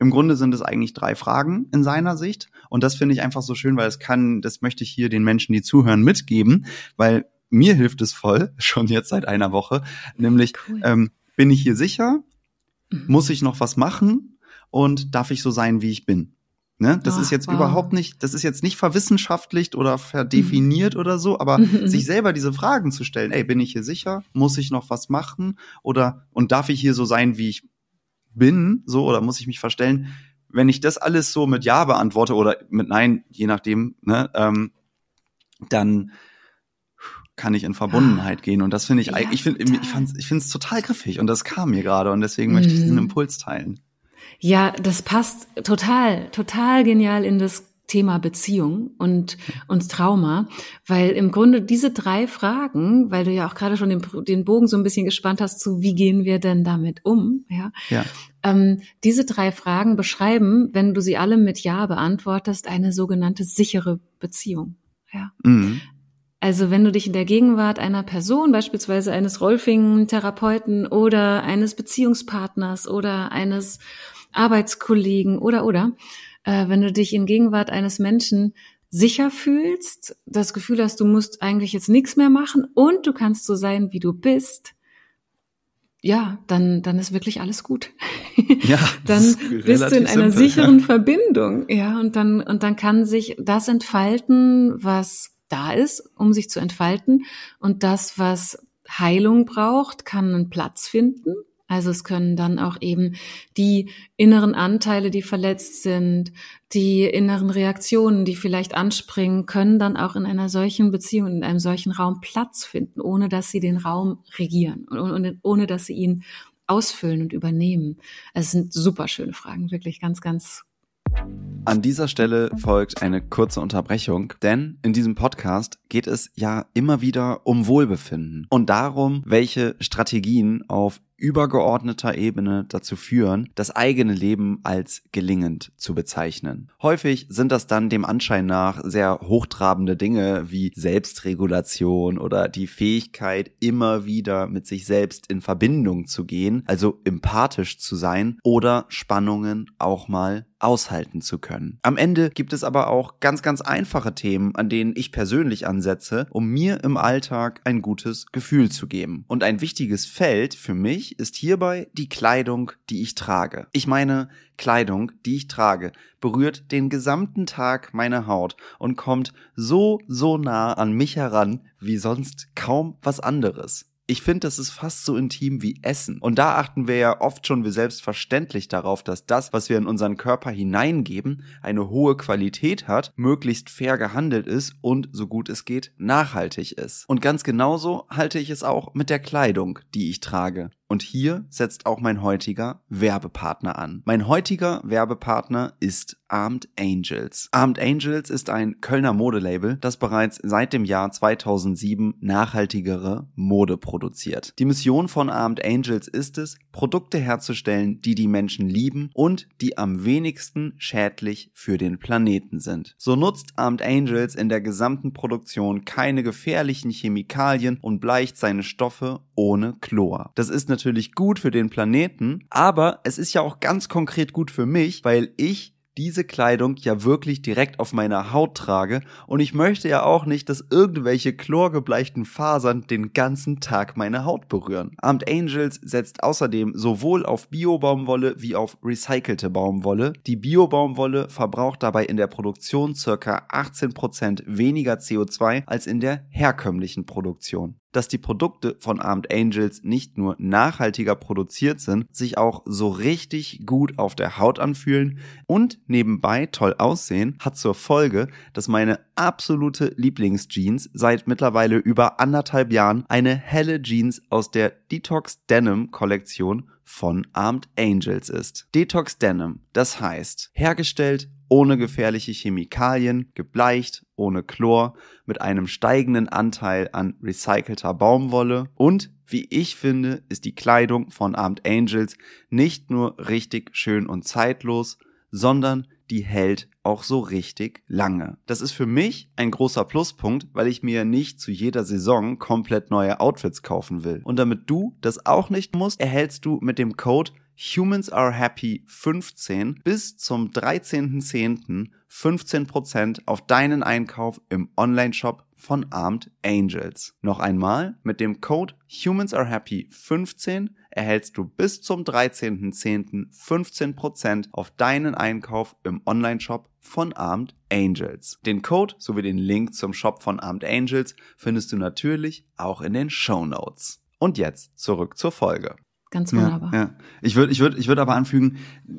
im Grunde sind es eigentlich drei Fragen in seiner Sicht. Und das finde ich einfach so schön, weil es kann, das möchte ich hier den Menschen, die zuhören, mitgeben, weil mir hilft es voll, schon jetzt seit einer Woche, nämlich, cool. ähm, bin ich hier sicher? Mhm. Muss ich noch was machen? Und darf ich so sein, wie ich bin? Ne? Das Ach, ist jetzt wow. überhaupt nicht, das ist jetzt nicht verwissenschaftlicht oder verdefiniert mhm. oder so, aber mhm. sich selber diese Fragen zu stellen, ey, bin ich hier sicher? Muss ich noch was machen? Oder, und darf ich hier so sein, wie ich bin? So, oder muss ich mich verstellen? Wenn ich das alles so mit Ja beantworte oder mit Nein, je nachdem, ne, ähm, dann kann ich in Verbundenheit ah. gehen. Und das finde ich, ja, ich finde, ich fand's, ich finde es total griffig und das kam mir gerade und deswegen mhm. möchte ich diesen Impuls teilen. Ja, das passt total, total genial in das Thema Beziehung und, und Trauma, weil im Grunde diese drei Fragen, weil du ja auch gerade schon den, den Bogen so ein bisschen gespannt hast zu, wie gehen wir denn damit um, ja, ja. Ähm, diese drei Fragen beschreiben, wenn du sie alle mit Ja beantwortest, eine sogenannte sichere Beziehung, ja. Mhm. Also wenn du dich in der Gegenwart einer Person, beispielsweise eines Rolfing-Therapeuten oder eines Beziehungspartners oder eines Arbeitskollegen oder, oder, äh, wenn du dich in Gegenwart eines Menschen sicher fühlst, das Gefühl hast, du musst eigentlich jetzt nichts mehr machen und du kannst so sein, wie du bist, ja, dann, dann ist wirklich alles gut. Ja, dann bist du in einer simpel, sicheren ja. Verbindung, ja, und dann, und dann kann sich das entfalten, was da ist, um sich zu entfalten. Und das, was Heilung braucht, kann einen Platz finden. Also es können dann auch eben die inneren Anteile, die verletzt sind, die inneren Reaktionen, die vielleicht anspringen, können dann auch in einer solchen Beziehung, in einem solchen Raum Platz finden, ohne dass sie den Raum regieren und ohne dass sie ihn ausfüllen und übernehmen. Es sind super schöne Fragen, wirklich ganz, ganz. An dieser Stelle folgt eine kurze Unterbrechung, denn in diesem Podcast geht es ja immer wieder um Wohlbefinden und darum, welche Strategien auf übergeordneter Ebene dazu führen, das eigene Leben als gelingend zu bezeichnen. Häufig sind das dann dem Anschein nach sehr hochtrabende Dinge wie Selbstregulation oder die Fähigkeit, immer wieder mit sich selbst in Verbindung zu gehen, also empathisch zu sein oder Spannungen auch mal aushalten zu können. Am Ende gibt es aber auch ganz, ganz einfache Themen, an denen ich persönlich ansetze, um mir im Alltag ein gutes Gefühl zu geben. Und ein wichtiges Feld für mich ist hierbei die Kleidung, die ich trage. Ich meine, Kleidung, die ich trage, berührt den gesamten Tag meine Haut und kommt so, so nah an mich heran wie sonst kaum was anderes. Ich finde, das ist fast so intim wie Essen. Und da achten wir ja oft schon wie selbstverständlich darauf, dass das, was wir in unseren Körper hineingeben, eine hohe Qualität hat, möglichst fair gehandelt ist und, so gut es geht, nachhaltig ist. Und ganz genauso halte ich es auch mit der Kleidung, die ich trage. Und hier setzt auch mein heutiger Werbepartner an. Mein heutiger Werbepartner ist Armed Angels. Armed Angels ist ein Kölner Modelabel, das bereits seit dem Jahr zweitausendsieben nachhaltigere Mode produziert. Die Mission von Armed Angels ist es, Produkte herzustellen, die die Menschen lieben und die am wenigsten schädlich für den Planeten sind. So nutzt Armed Angels in der gesamten Produktion keine gefährlichen Chemikalien und bleicht seine Stoffe ohne Chlor. Das ist natürlich gut für den Planeten, aber es ist ja auch ganz konkret gut für mich, weil ich diese Kleidung ja wirklich direkt auf meiner Haut trage und ich möchte ja auch nicht, dass irgendwelche chlorgebleichten Fasern den ganzen Tag meine Haut berühren. Armed Angels setzt außerdem sowohl auf Bio-Baumwolle wie auf recycelte Baumwolle. Die Bio-Baumwolle verbraucht dabei in der Produktion ca. achtzehn Prozent weniger C O zwei als in der herkömmlichen Produktion. Dass die Produkte von Armed Angels nicht nur nachhaltiger produziert sind, sich auch so richtig gut auf der Haut anfühlen und nebenbei toll aussehen, hat zur Folge, dass meine absolute Lieblingsjeans seit mittlerweile über anderthalb Jahren eine helle Jeans aus der Detox Denim Kollektion von Armed Angels ist. Detox Denim, das heißt, hergestellt ohne gefährliche Chemikalien, gebleicht, ohne Chlor, mit einem steigenden Anteil an recycelter Baumwolle und, wie ich finde, ist die Kleidung von Armed Angels nicht nur richtig schön und zeitlos, sondern die hält auch so richtig lange. Das ist für mich ein großer Pluspunkt, weil ich mir nicht zu jeder Saison komplett neue Outfits kaufen will. Und damit du das auch nicht musst, erhältst du mit dem Code Humans Are Happy fünfzehn bis zum dreizehnten zehnten fünfzehn Prozent auf deinen Einkauf im Onlineshop von Armed Angels. Noch einmal, mit dem Code Humans Are Happy fünfzehn erhältst du bis zum dreizehnten zehnten fünfzehn Prozent auf deinen Einkauf im Onlineshop von Armed Angels. Den Code sowie den Link zum Shop von Armed Angels findest du natürlich auch in den Shownotes. Und jetzt zurück zur Folge. Ganz wunderbar. Ja, ja. Ich würde ich würde, ich würde aber anfügen,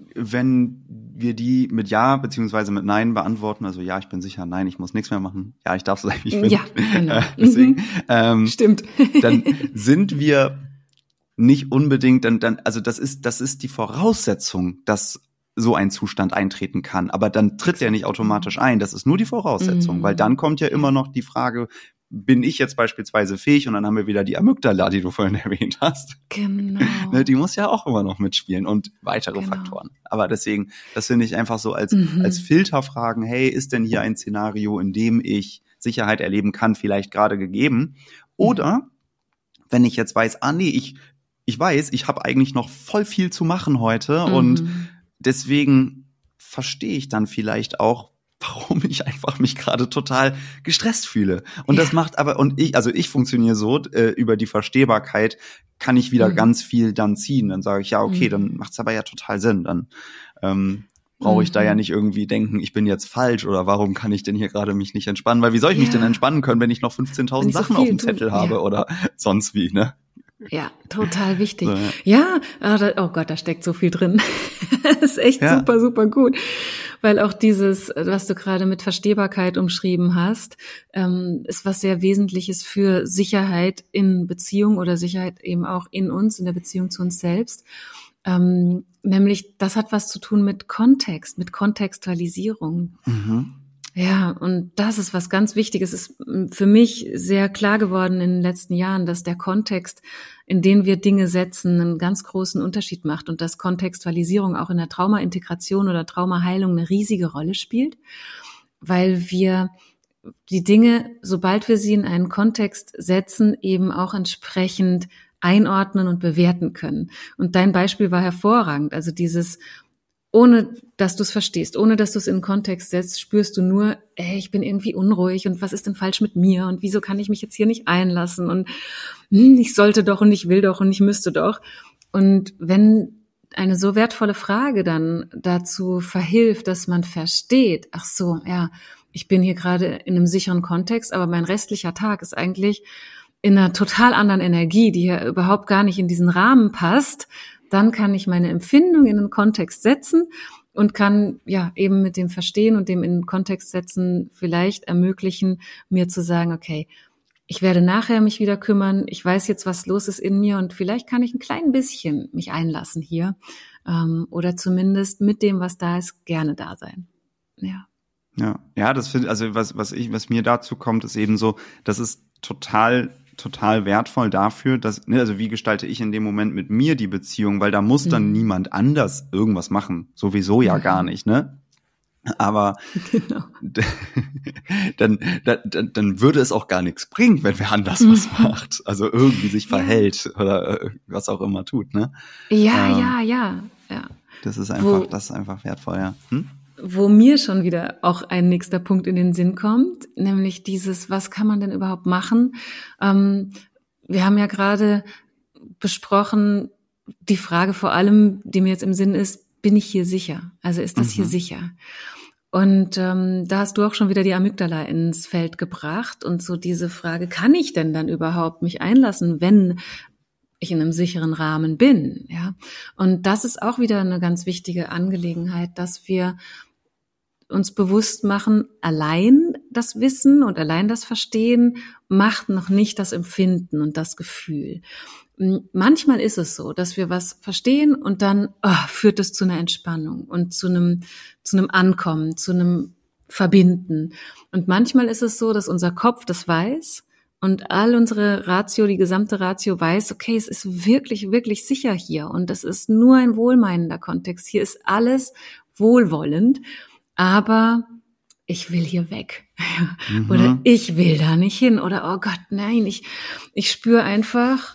wenn wir die mit Ja beziehungsweise mit Nein beantworten, also ja, ich bin sicher, nein, ich muss nichts mehr machen, ja, ich darf so sein, wie ich bin. Ja, genau. Äh, deswegen, mhm. ähm, Stimmt. Dann sind wir nicht unbedingt, dann, dann, also das ist, das ist die Voraussetzung, dass so ein Zustand eintreten kann. Aber dann tritt der nicht automatisch ein. Das ist nur die Voraussetzung, mhm. weil dann kommt ja immer noch die Frage, bin ich jetzt beispielsweise fähig? Und dann haben wir wieder die Amygdala, die du vorhin erwähnt hast. Genau. Die muss ja auch immer noch mitspielen und weitere genau. Faktoren. Aber deswegen, das finde ich einfach so als, mhm. als Filterfragen, hey, ist denn hier ein Szenario, in dem ich Sicherheit erleben kann, vielleicht gerade gegeben? Oder mhm. wenn ich jetzt weiß, ah nee, ich, ich weiß, ich habe eigentlich noch voll viel zu machen heute mhm. und deswegen verstehe ich dann vielleicht auch, warum ich einfach mich gerade total gestresst fühle. Und ja. das macht aber, und ich, also ich funktioniere so, äh, über die Verstehbarkeit kann ich wieder mhm. ganz viel dann ziehen. Dann sage ich, ja, okay, mhm. dann macht's aber ja total Sinn. Dann ähm, brauche ich mhm. da ja nicht irgendwie denken, ich bin jetzt falsch oder warum kann ich denn hier gerade mich nicht entspannen? Weil wie soll ich ja. mich denn entspannen können, wenn ich noch fünfzehntausend Sachen so auf dem Zettel tun. habe ja. oder sonst wie, ne? Ja, total wichtig. So, ja, ja oh, da, oh Gott, da steckt so viel drin. Das ist echt ja. super, super gut. Weil auch dieses, was du gerade mit Verstehbarkeit umschrieben hast, ähm, ist was sehr Wesentliches für Sicherheit in Beziehung oder Sicherheit eben auch in uns, in der Beziehung zu uns selbst. Ähm, nämlich, das hat was zu tun mit Kontext, mit Kontextualisierung. Mhm. Ja, und das ist was ganz Wichtiges. Es ist für mich sehr klar geworden in den letzten Jahren, dass der Kontext, in den wir Dinge setzen, einen ganz großen Unterschied macht und dass Kontextualisierung auch in der Traumaintegration oder Traumaheilung eine riesige Rolle spielt, weil wir die Dinge, sobald wir sie in einen Kontext setzen, eben auch entsprechend einordnen und bewerten können. Und dein Beispiel war hervorragend. Also dieses ohne dass du es verstehst, ohne dass du es in den Kontext setzt, spürst du nur, ey, ich bin irgendwie unruhig und was ist denn falsch mit mir und wieso kann ich mich jetzt hier nicht einlassen und hm, ich sollte doch und ich will doch und ich müsste doch. Und wenn eine so wertvolle Frage dann dazu verhilft, dass man versteht, ach so, ja, ich bin hier gerade in einem sicheren Kontext, aber mein restlicher Tag ist eigentlich in einer total anderen Energie, die ja überhaupt gar nicht in diesen Rahmen passt, dann kann ich meine Empfindung in den Kontext setzen und kann ja eben mit dem Verstehen und dem in den Kontext setzen vielleicht ermöglichen, mir zu sagen, okay, ich werde nachher mich wieder kümmern, ich weiß jetzt, was los ist in mir und vielleicht kann ich ein klein bisschen mich einlassen hier ähm, oder zumindest mit dem, was da ist, gerne da sein. Ja. Ja, ja, das finde also was was ich was mir dazu kommt, ist eben so, das ist total total wertvoll dafür, dass, ne, also wie gestalte ich in dem Moment mit mir die Beziehung, weil da muss dann mhm. niemand anders irgendwas machen, sowieso ja mhm. gar nicht, ne? Aber genau. dann, dann, dann würde es auch gar nichts bringen, wenn wer anders mhm. was macht, also irgendwie sich verhält ja. oder was auch immer tut, ne? Ja, ähm, ja, ja, ja. Das ist einfach, Wo, das ist einfach wertvoll, ja. Hm? Wo mir schon wieder auch ein nächster Punkt in den Sinn kommt, nämlich dieses, was kann man denn überhaupt machen? Ähm, wir haben ja gerade besprochen, die Frage vor allem, die mir jetzt im Sinn ist, bin ich hier sicher? Also ist das mhm. hier sicher? Und ähm, da hast du auch schon wieder die Amygdala ins Feld gebracht und so diese Frage, kann ich denn dann überhaupt mich einlassen, wenn ich in einem sicheren Rahmen bin, ja? Und das ist auch wieder eine ganz wichtige Angelegenheit, dass wir uns bewusst machen, allein das Wissen und allein das Verstehen macht noch nicht das Empfinden und das Gefühl. Manchmal ist es so, dass wir was verstehen und dann oh, führt es zu einer Entspannung und zu einem, zu einem Ankommen, zu einem Verbinden. Und manchmal ist es so, dass unser Kopf das weiß und all unsere Ratio, die gesamte Ratio weiß, okay, es ist wirklich, wirklich sicher hier und das ist nur ein wohlmeinender Kontext. Hier ist alles wohlwollend. Aber ich will hier weg mhm. oder ich will da nicht hin oder oh Gott, nein, ich ich spüre einfach,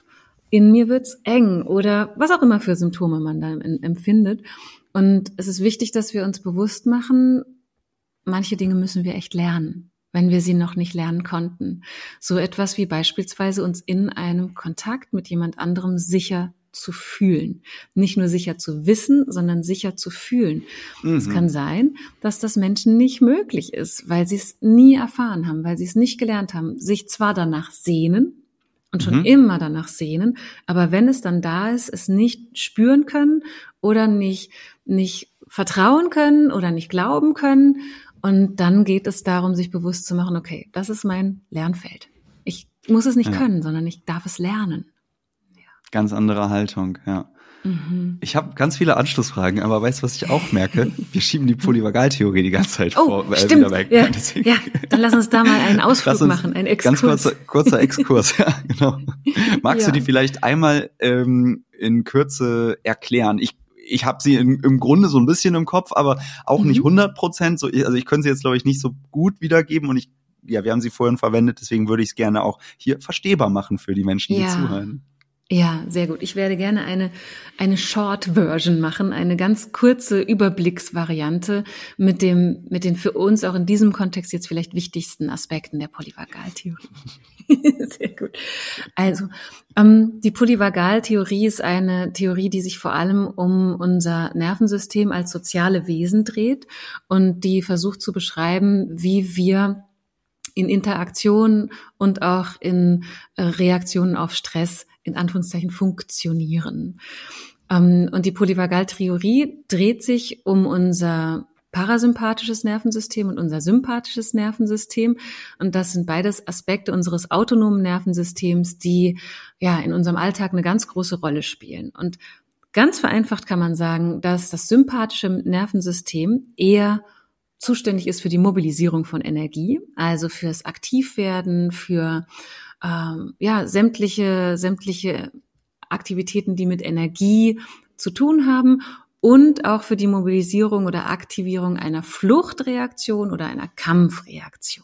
in mir wird's eng oder was auch immer für Symptome man da empfindet. Und es ist wichtig, dass wir uns bewusst machen, manche Dinge müssen wir echt lernen, wenn wir sie noch nicht lernen konnten. So etwas wie beispielsweise uns in einem Kontakt mit jemand anderem sicher zu fühlen. Nicht nur sicher zu wissen, sondern sicher zu fühlen. Mhm. Es kann sein, dass das Menschen nicht möglich ist, weil sie es nie erfahren haben, weil sie es nicht gelernt haben, sich zwar danach sehnen und schon mhm. immer danach sehnen, aber wenn es dann da ist, es nicht spüren können oder nicht, nicht vertrauen können oder nicht glauben können. Und dann geht es darum, sich bewusst zu machen, okay, das ist mein Lernfeld. Ich muss es nicht ja. können, sondern ich darf es lernen. Ganz andere Haltung, ja. Mhm. Ich habe ganz viele Anschlussfragen, aber weißt du, was ich auch merke? Wir schieben die Polyvagaltheorie die ganze Zeit oh, vor. Äh, stimmt. Wieder weg. Ja. ja, dann lass uns da mal einen Ausflug machen, einen Exkurs. Ganz kurzer, kurzer Exkurs, ja, genau. Magst ja. du die vielleicht einmal ähm, in Kürze erklären? Ich ich habe sie im, im Grunde so ein bisschen im Kopf, aber auch mhm. nicht hundert Prozent. So, also ich könnte sie jetzt, glaube ich, nicht so gut wiedergeben und ich ja, wir haben sie vorhin verwendet, deswegen würde ich es gerne auch hier verstehbar machen für die Menschen, die ja. zuhören. Ja, sehr gut. Ich werde gerne eine eine Short-Version machen, eine ganz kurze Überblicksvariante mit dem mit den für uns auch in diesem Kontext jetzt vielleicht wichtigsten Aspekten der Polyvagaltheorie. Sehr gut. Also ähm, die Polyvagaltheorie ist eine Theorie, die sich vor allem um unser Nervensystem als soziale Wesen dreht und die versucht zu beschreiben, wie wir in Interaktion und auch in äh, Reaktionen auf Stress in Anführungszeichen funktionieren. Ähm, und die Polyvagaltheorie dreht sich um unser parasympathisches Nervensystem und unser sympathisches Nervensystem. Und das sind beides Aspekte unseres autonomen Nervensystems, die ja in unserem Alltag eine ganz große Rolle spielen. Und ganz vereinfacht kann man sagen, dass das sympathische Nervensystem eher zuständig ist für die Mobilisierung von Energie, also fürs Aktivwerden, für ähm, ja sämtliche sämtliche Aktivitäten, die mit Energie zu tun haben und auch für die Mobilisierung oder Aktivierung einer Fluchtreaktion oder einer Kampfreaktion.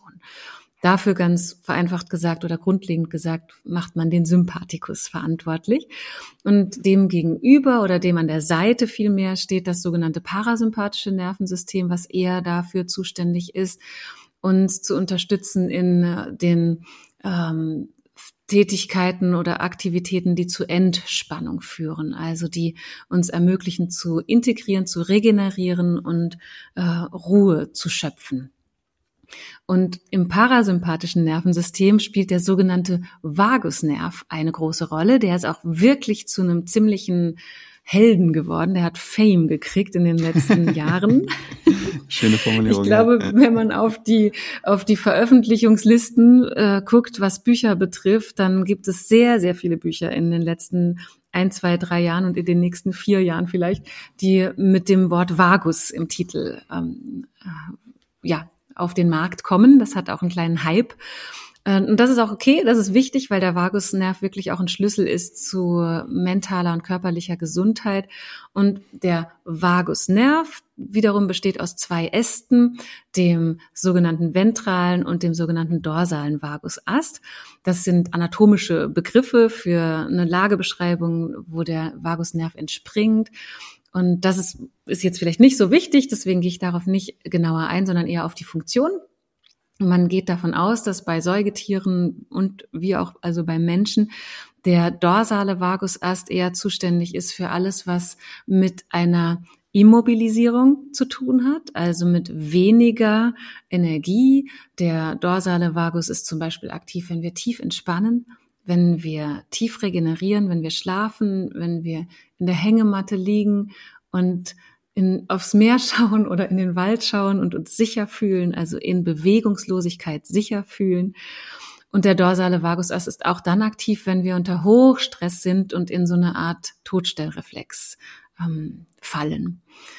Dafür ganz vereinfacht gesagt oder grundlegend gesagt, macht man den Sympathikus verantwortlich. Und dem gegenüber oder dem an der Seite vielmehr steht das sogenannte parasympathische Nervensystem, was eher dafür zuständig ist, uns zu unterstützen in den ähm, Tätigkeiten oder Aktivitäten, die zu Entspannung führen, also die uns ermöglichen zu integrieren, zu regenerieren und äh, Ruhe zu schöpfen. Und im parasympathischen Nervensystem spielt der sogenannte Vagusnerv eine große Rolle. Der ist auch wirklich zu einem ziemlichen Helden geworden. Der hat Fame gekriegt in den letzten Jahren. Schöne Formulierung. Ich glaube, ja. wenn man auf die auf die Veröffentlichungslisten äh, guckt, was Bücher betrifft, dann gibt es sehr, sehr viele Bücher in den letzten ein, zwei, drei Jahren und in den nächsten vier Jahren vielleicht, die mit dem Wort Vagus im Titel ähm, äh, ja auf den Markt kommen. Das hat auch einen kleinen Hype. Und das ist auch okay, das ist wichtig, weil der Vagusnerv wirklich auch ein Schlüssel ist zu mentaler und körperlicher Gesundheit. Und der Vagusnerv wiederum besteht aus zwei Ästen, dem sogenannten ventralen und dem sogenannten dorsalen Vagusast. Das sind anatomische Begriffe für eine Lagebeschreibung, wo der Vagusnerv entspringt. Und das ist, ist jetzt vielleicht nicht so wichtig, deswegen gehe ich darauf nicht genauer ein, sondern eher auf die Funktion. Man geht davon aus, dass bei Säugetieren und wie auch also bei Menschen der dorsale Vagusast eher zuständig ist für alles, was mit einer Immobilisierung zu tun hat, also mit weniger Energie. Der dorsale Vagus ist zum Beispiel aktiv, wenn wir tief entspannen, wenn wir tief regenerieren, wenn wir schlafen, wenn wir in der Hängematte liegen und in, aufs Meer schauen oder in den Wald schauen und uns sicher fühlen, also in Bewegungslosigkeit sicher fühlen. Und der dorsale Vagusast ist auch dann aktiv, wenn wir unter Hochstress sind und in so eine Art Todstellreflex ähm, fallen.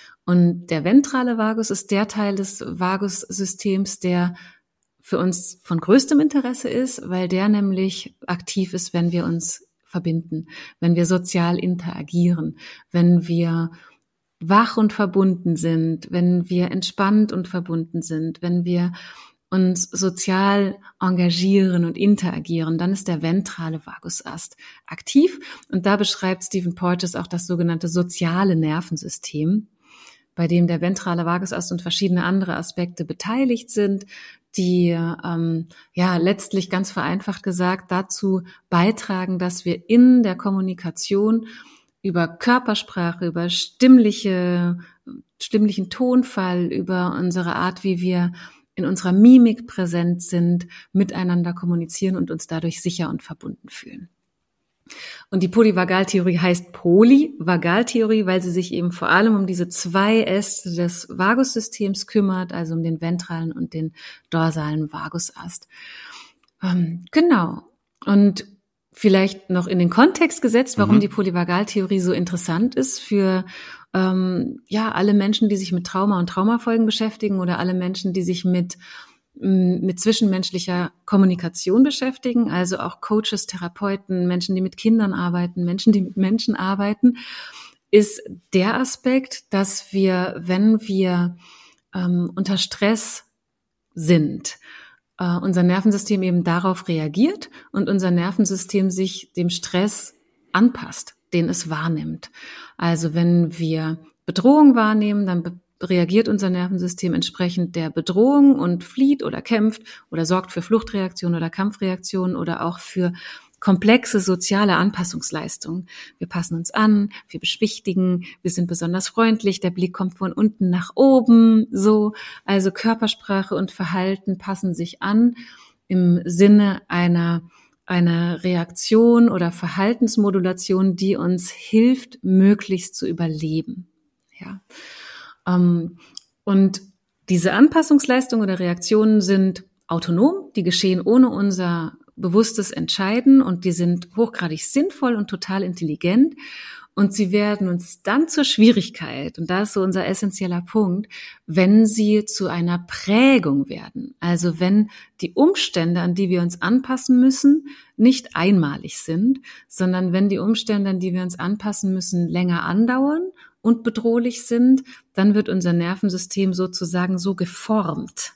Und der ventrale Vagus ist der Teil des Vagussystems, der für uns von größtem Interesse ist, weil der nämlich aktiv ist, wenn wir uns verbinden, wenn wir sozial interagieren, wenn wir wach und verbunden sind, wenn wir entspannt und verbunden sind, wenn wir uns sozial engagieren und interagieren, dann ist der ventrale Vagusast aktiv. Und da beschreibt Stephen Porges auch das sogenannte soziale Nervensystem, bei dem der ventrale Vagusast und verschiedene andere Aspekte beteiligt sind, die ähm, ja letztlich ganz vereinfacht gesagt dazu beitragen, dass wir in der Kommunikation über Körpersprache, über stimmliche, stimmlichen Tonfall, über unsere Art, wie wir in unserer Mimik präsent sind, miteinander kommunizieren und uns dadurch sicher und verbunden fühlen. Und die Polyvagaltheorie heißt Polyvagaltheorie, weil sie sich eben vor allem um diese zwei Äste des Vagussystems kümmert, also um den ventralen und den dorsalen Vagusast. Ähm, genau. Und vielleicht noch in den Kontext gesetzt, warum mhm. die Polyvagaltheorie so interessant ist für ähm, ja alle Menschen, die sich mit Trauma und Traumafolgen beschäftigen oder alle Menschen, die sich mit mit zwischenmenschlicher Kommunikation beschäftigen, also auch Coaches, Therapeuten, Menschen, die mit Kindern arbeiten, Menschen, die mit Menschen arbeiten, ist der Aspekt, dass wir, wenn wir ähm, unter Stress sind, äh, unser Nervensystem eben darauf reagiert und unser Nervensystem sich dem Stress anpasst, den es wahrnimmt. Also wenn wir Bedrohung wahrnehmen, dann be- reagiert unser Nervensystem entsprechend der Bedrohung und flieht oder kämpft oder sorgt für Fluchtreaktionen oder Kampfreaktionen oder auch für komplexe soziale Anpassungsleistungen. Wir passen uns an, wir beschwichtigen, wir sind besonders freundlich, der Blick kommt von unten nach oben, so. Also Körpersprache und Verhalten passen sich an im Sinne einer, einer Reaktion oder Verhaltensmodulation, die uns hilft, möglichst zu überleben. Ja. Und diese Anpassungsleistungen oder Reaktionen sind autonom, die geschehen ohne unser bewusstes Entscheiden und die sind hochgradig sinnvoll und total intelligent und sie werden uns dann zur Schwierigkeit, und da ist so unser essentieller Punkt, wenn sie zu einer Prägung werden. Also wenn die Umstände, an die wir uns anpassen müssen, nicht einmalig sind, sondern wenn die Umstände, an die wir uns anpassen müssen, länger andauern und bedrohlich sind, dann wird unser Nervensystem sozusagen so geformt.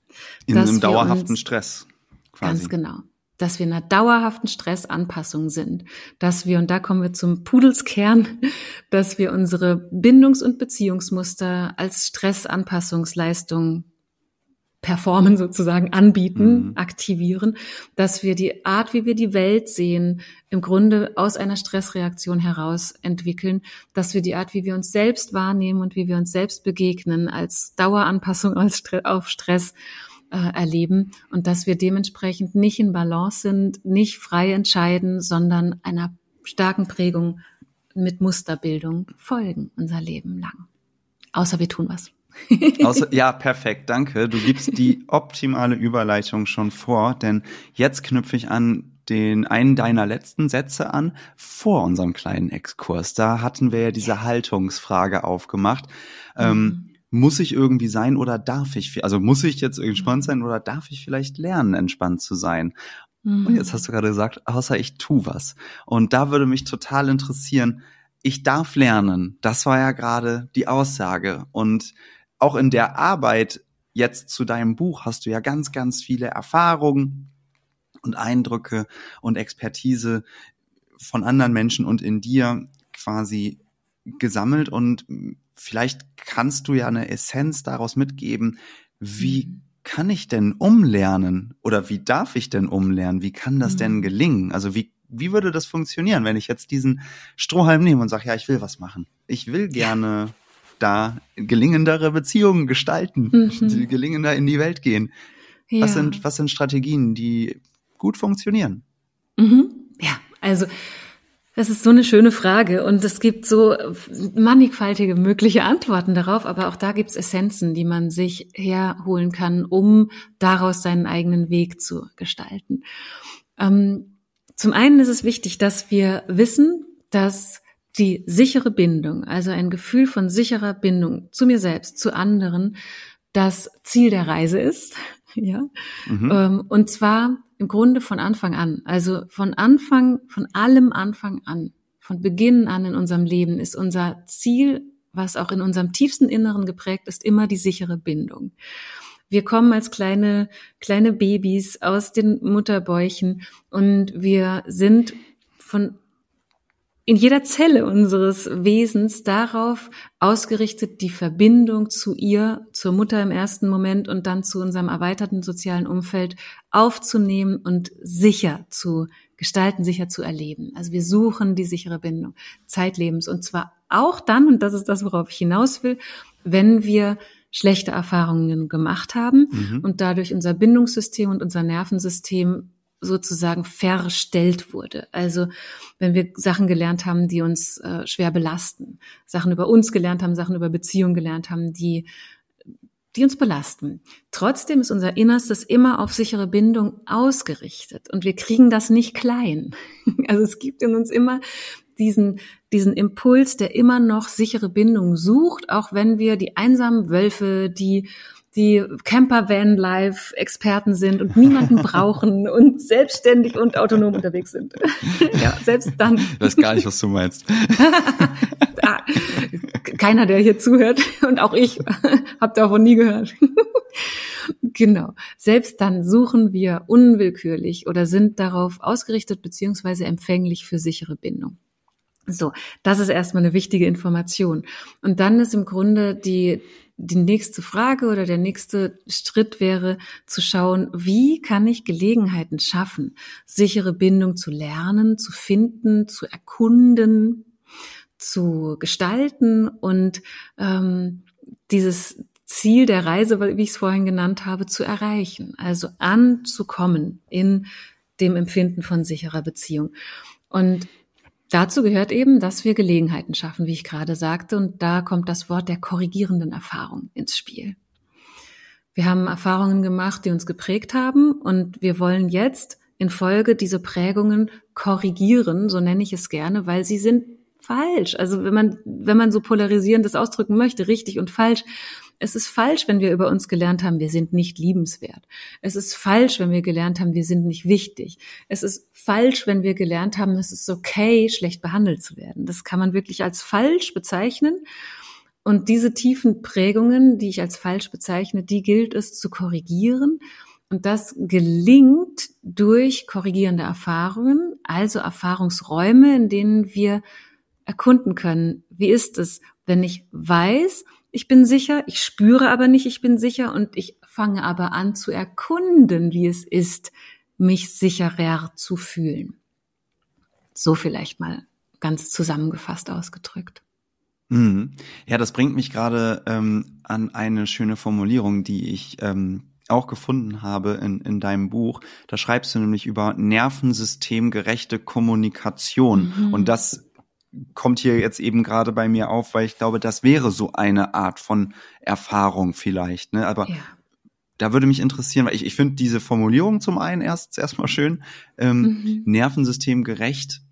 In einem dauerhaften Stress quasi. Ganz genau. Dass wir in einer dauerhaften Stressanpassung sind. Dass wir, und da kommen wir zum Pudelskern, dass wir unsere Bindungs- und Beziehungsmuster als Stressanpassungsleistung performen, sozusagen anbieten, mhm. aktivieren, dass wir die Art, wie wir die Welt sehen, im Grunde aus einer Stressreaktion heraus entwickeln, dass wir die Art, wie wir uns selbst wahrnehmen und wie wir uns selbst begegnen, als Daueranpassung auf Stress äh, erleben und dass wir dementsprechend nicht in Balance sind, nicht frei entscheiden, sondern einer starken Prägung mit Musterbildung folgen unser Leben lang. Außer wir tun was. Außer, ja, perfekt, danke. Du gibst die optimale Überleitung schon vor, denn jetzt knüpfe ich an den einen deiner letzten Sätze an, vor unserem kleinen Exkurs. Da hatten wir ja diese Haltungsfrage aufgemacht. Mhm. Ähm, muss ich irgendwie sein oder darf ich, also muss ich jetzt entspannt sein oder darf ich vielleicht lernen, entspannt zu sein? Mhm. Und jetzt hast du gerade gesagt, außer ich tu was. Und da würde mich total interessieren, ich darf lernen. Das war ja gerade die Aussage. Und auch in der Arbeit jetzt zu deinem Buch hast du ja ganz, ganz viele Erfahrungen und Eindrücke und Expertise von anderen Menschen und in dir quasi gesammelt. Und vielleicht kannst du ja eine Essenz daraus mitgeben, wie kann ich denn umlernen oder wie darf ich denn umlernen? Wie kann das mhm. denn gelingen? Also wie Wie würde das funktionieren, wenn ich jetzt diesen Strohhalm nehme und sage, ja, ich will was machen. Ich will gerne da gelingendere Beziehungen gestalten, mhm. gelingender in die Welt gehen. Ja. Was sind, was sind Strategien, die gut funktionieren? Mhm. Ja, also das ist so eine schöne Frage und es gibt so mannigfaltige mögliche Antworten darauf, aber auch da gibt es Essenzen, die man sich herholen kann, um daraus seinen eigenen Weg zu gestalten. Ähm, Zum einen ist es wichtig, dass wir wissen, dass die sichere Bindung, also ein Gefühl von sicherer Bindung zu mir selbst, zu anderen, das Ziel der Reise ist, ja, mhm. und zwar im Grunde von Anfang an, also von Anfang, von allem Anfang an, von Beginn an in unserem Leben ist unser Ziel, was auch in unserem tiefsten Inneren geprägt ist, immer die sichere Bindung. Wir kommen als kleine, kleine Babys aus den Mutterbäuchen und wir sind von in jeder Zelle unseres Wesens darauf ausgerichtet, die Verbindung zu ihr, zur Mutter im ersten Moment und dann zu unserem erweiterten sozialen Umfeld aufzunehmen und sicher zu gestalten, sicher zu erleben. Also wir suchen die sichere Bindung zeitlebens und zwar auch dann, und das ist das, worauf ich hinaus will, wenn wir schlechte Erfahrungen gemacht haben mhm. und dadurch unser Bindungssystem und unser Nervensystem sozusagen verstellt wurde. Also wenn wir Sachen gelernt haben, die uns äh, schwer belasten, Sachen über uns gelernt haben, Sachen über Beziehungen gelernt haben, die die uns belasten. Trotzdem ist unser Innerstes immer auf sichere Bindung ausgerichtet und wir kriegen das nicht klein. Also es gibt in uns immer diesen diesen Impuls, der immer noch sichere Bindung sucht, auch wenn wir die einsamen Wölfe, die die Camper-Van-Life-Experten sind und niemanden brauchen und selbstständig und autonom unterwegs sind. Ja, selbst dann. Ich weiß gar nicht, was du meinst. Keiner, der hier zuhört und auch ich habe davon nie gehört. Genau. Selbst dann suchen wir unwillkürlich oder sind darauf ausgerichtet beziehungsweise empfänglich für sichere Bindung. So, das ist erstmal eine wichtige Information. Und dann ist im Grunde die Die nächste Frage oder der nächste Schritt wäre zu schauen, wie kann ich Gelegenheiten schaffen, sichere Bindung zu lernen, zu finden, zu erkunden, zu gestalten und ähm, dieses Ziel der Reise, wie ich es vorhin genannt habe, zu erreichen, also anzukommen in dem Empfinden von sicherer Beziehung. Und dazu gehört eben, dass wir Gelegenheiten schaffen, wie ich gerade sagte. Und da kommt das Wort der korrigierenden Erfahrung ins Spiel. Wir haben Erfahrungen gemacht, die uns geprägt haben. Und wir wollen jetzt in Folge diese Prägungen korrigieren, so nenne ich es gerne, weil sie sind falsch. Also wenn man, wenn man so polarisierendes ausdrücken möchte, richtig und falsch. Es ist falsch, wenn wir über uns gelernt haben, wir sind nicht liebenswert. Es ist falsch, wenn wir gelernt haben, wir sind nicht wichtig. Es ist falsch, wenn wir gelernt haben, es ist okay, schlecht behandelt zu werden. Das kann man wirklich als falsch bezeichnen. Und diese tiefen Prägungen, die ich als falsch bezeichne, die gilt es zu korrigieren. Und das gelingt durch korrigierende Erfahrungen, also Erfahrungsräume, in denen wir erkunden können, wie ist es, wenn ich weiß, ich bin sicher, ich spüre aber nicht, ich bin sicher und ich fange aber an zu erkunden, wie es ist, mich sicherer zu fühlen. So vielleicht mal ganz zusammengefasst ausgedrückt. Mhm. Ja, das bringt mich gerade ähm, an eine schöne Formulierung, die ich ähm, auch gefunden habe in, in deinem Buch. Da schreibst du nämlich über nervensystemgerechte Kommunikation. Mhm. Und das kommt hier jetzt eben gerade bei mir auf, weil ich glaube, das wäre so eine Art von Erfahrung vielleicht, ne? Aber ja. Da würde mich interessieren, weil ich, ich finde diese Formulierung zum einen erst erstmal schön, ähm, mhm. nervensystemgerecht.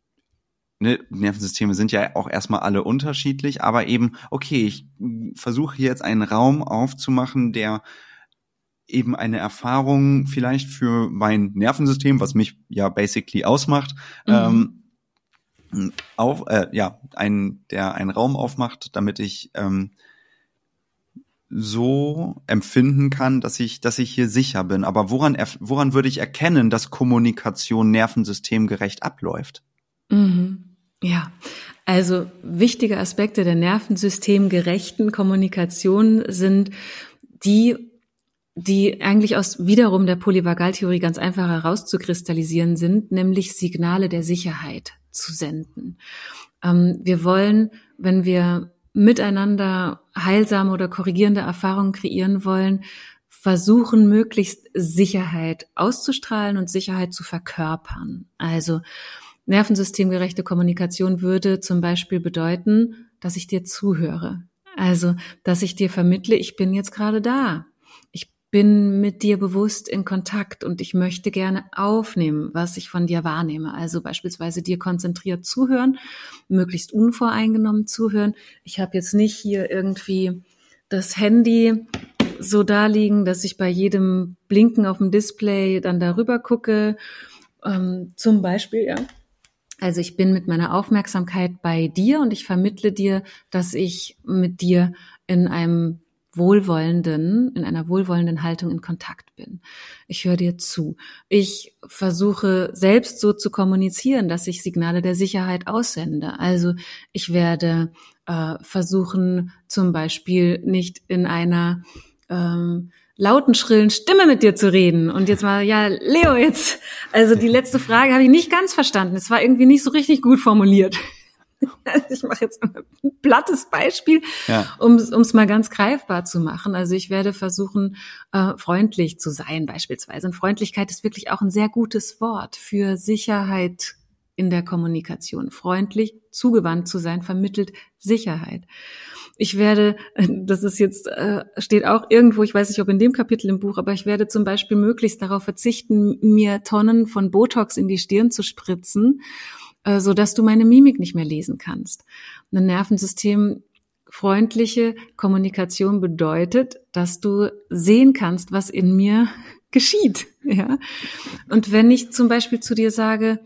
Ne, Nervensysteme sind ja auch erstmal alle unterschiedlich, aber eben, okay, ich versuche hier jetzt einen Raum aufzumachen, der eben eine Erfahrung vielleicht für mein Nervensystem, was mich ja basically ausmacht, mhm. ähm, auf, äh, ja, ein, der einen Raum aufmacht, damit ich ähm, so empfinden kann, dass ich, dass ich hier sicher bin. Aber woran, woran würde ich erkennen, dass Kommunikation nervensystemgerecht abläuft? Mhm. Ja, also wichtige Aspekte der nervensystemgerechten Kommunikation sind die, die eigentlich aus wiederum der Polyvagaltheorie ganz einfach herauszukristallisieren sind, nämlich Signale der Sicherheit zu senden. Ähm, wir wollen, wenn wir miteinander heilsame oder korrigierende Erfahrungen kreieren wollen, versuchen, möglichst Sicherheit auszustrahlen und Sicherheit zu verkörpern. Also nervensystemgerechte Kommunikation würde zum Beispiel bedeuten, dass ich dir zuhöre. Also, dass ich dir vermittle, ich bin jetzt gerade da. Ich bin mit dir bewusst in Kontakt und ich möchte gerne aufnehmen, was ich von dir wahrnehme. Also beispielsweise dir konzentriert zuhören, möglichst unvoreingenommen zuhören. Ich habe jetzt nicht hier irgendwie das Handy so da liegen, dass ich bei jedem Blinken auf dem Display dann darüber gucke. Ähm, zum Beispiel, ja. Also ich bin mit meiner Aufmerksamkeit bei dir und ich vermittle dir, dass ich mit dir in einem wohlwollenden, in einer wohlwollenden Haltung in Kontakt bin. Ich höre dir zu. Ich versuche selbst so zu kommunizieren, dass ich Signale der Sicherheit aussende. Also ich werde äh, versuchen, zum Beispiel nicht in einer ähm, lauten, schrillen Stimme mit dir zu reden. Und jetzt mal, ja, Leo, jetzt, also die letzte Frage habe ich nicht ganz verstanden. Es war irgendwie nicht so richtig gut formuliert. Ich mache jetzt ein plattes Beispiel, ja. um es mal ganz greifbar zu machen. Also ich werde versuchen, äh, freundlich zu sein beispielsweise. Und Freundlichkeit ist wirklich auch ein sehr gutes Wort für Sicherheit in der Kommunikation. Freundlich, zugewandt zu sein, vermittelt Sicherheit. Ich werde, das ist jetzt, äh, steht auch irgendwo, ich weiß nicht, ob in dem Kapitel im Buch, aber ich werde zum Beispiel möglichst darauf verzichten, mir Tonnen von Botox in die Stirn zu spritzen, äh, so dass du meine Mimik nicht mehr lesen kannst. Ein Nervensystem freundliche Kommunikation bedeutet, dass du sehen kannst, was in mir geschieht, ja. Und wenn ich zum Beispiel zu dir sage,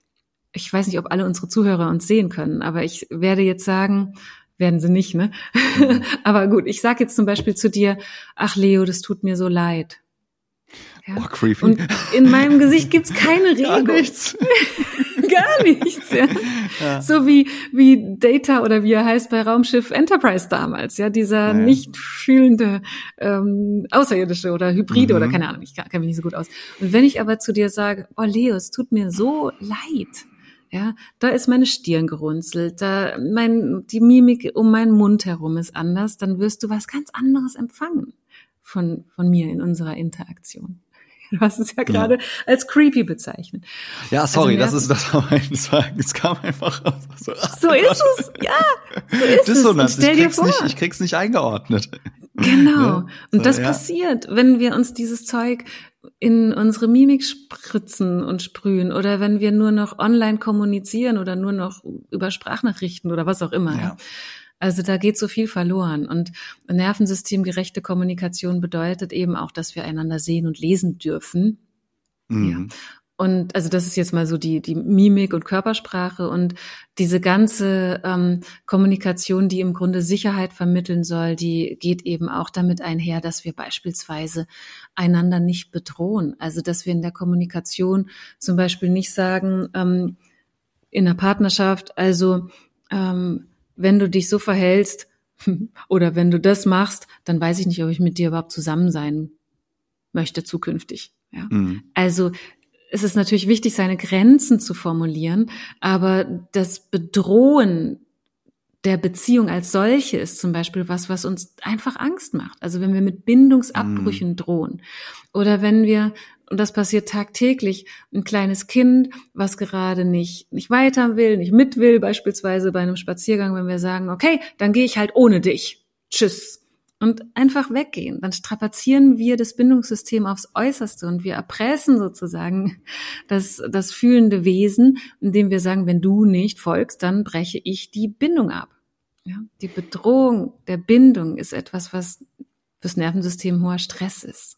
ich weiß nicht, ob alle unsere Zuhörer uns sehen können, aber ich werde jetzt sagen, werden sie nicht, ne? Aber gut, ich sage jetzt zum Beispiel zu dir, ach Leo, das tut mir so leid. Ja? Oh, creepy. Und in meinem Gesicht gibt's keine Regung. Gar nichts. Gar nichts, ja. Ja. So wie, wie Data oder wie er heißt bei Raumschiff Enterprise damals, ja, dieser ja. nicht fühlende ähm, Außerirdische oder Hybride mhm. oder keine Ahnung, ich kenne mich nicht so gut aus. Und wenn ich aber zu dir sage, oh Leo, es tut mir so leid, ja, da ist meine Stirn gerunzelt, da mein, die Mimik um meinen Mund herum ist anders, dann wirst du was ganz anderes empfangen von, von mir in unserer Interaktion. Du hast es ja gerade ja. als creepy bezeichnet. Ja, sorry, also, das ist das, was ich sagen. Es kam einfach raus. So, so ist es, ja, so ist Dissonanz. es. Und stell dir vor. Nicht, ich krieg's nicht eingeordnet. Genau. Ja, und so, das ja. passiert, wenn wir uns dieses Zeug in unsere Mimik spritzen und sprühen oder wenn wir nur noch online kommunizieren oder nur noch über Sprachnachrichten oder was auch immer. Ja. Also da geht so viel verloren. Und nervensystemgerechte Kommunikation bedeutet eben auch, dass wir einander sehen und lesen dürfen. Mhm. Ja. Und also das ist jetzt mal so die die Mimik und Körpersprache und diese ganze ähm, Kommunikation, die im Grunde Sicherheit vermitteln soll, die geht eben auch damit einher, dass wir beispielsweise einander nicht bedrohen. Also dass wir in der Kommunikation zum Beispiel nicht sagen, ähm, in einer Partnerschaft, also ähm, wenn du dich so verhältst oder wenn du das machst, dann weiß ich nicht, ob ich mit dir überhaupt zusammen sein möchte zukünftig. Ja? Mhm. Also es ist natürlich wichtig, seine Grenzen zu formulieren, aber das Bedrohen der Beziehung als solche ist zum Beispiel was, was uns einfach Angst macht. Also wenn wir mit Bindungsabbrüchen mm. drohen oder wenn wir, und das passiert tagtäglich, ein kleines Kind, was gerade nicht nicht weiter will, nicht mit will, beispielsweise bei einem Spaziergang, wenn wir sagen, okay, dann gehe ich halt ohne dich. Tschüss. Und einfach weggehen. Dann strapazieren wir das Bindungssystem aufs Äußerste und wir erpressen sozusagen das, das fühlende Wesen, indem wir sagen, wenn du nicht folgst, dann breche ich die Bindung ab. Ja, die Bedrohung der Bindung ist etwas, was fürs Nervensystem hoher Stress ist.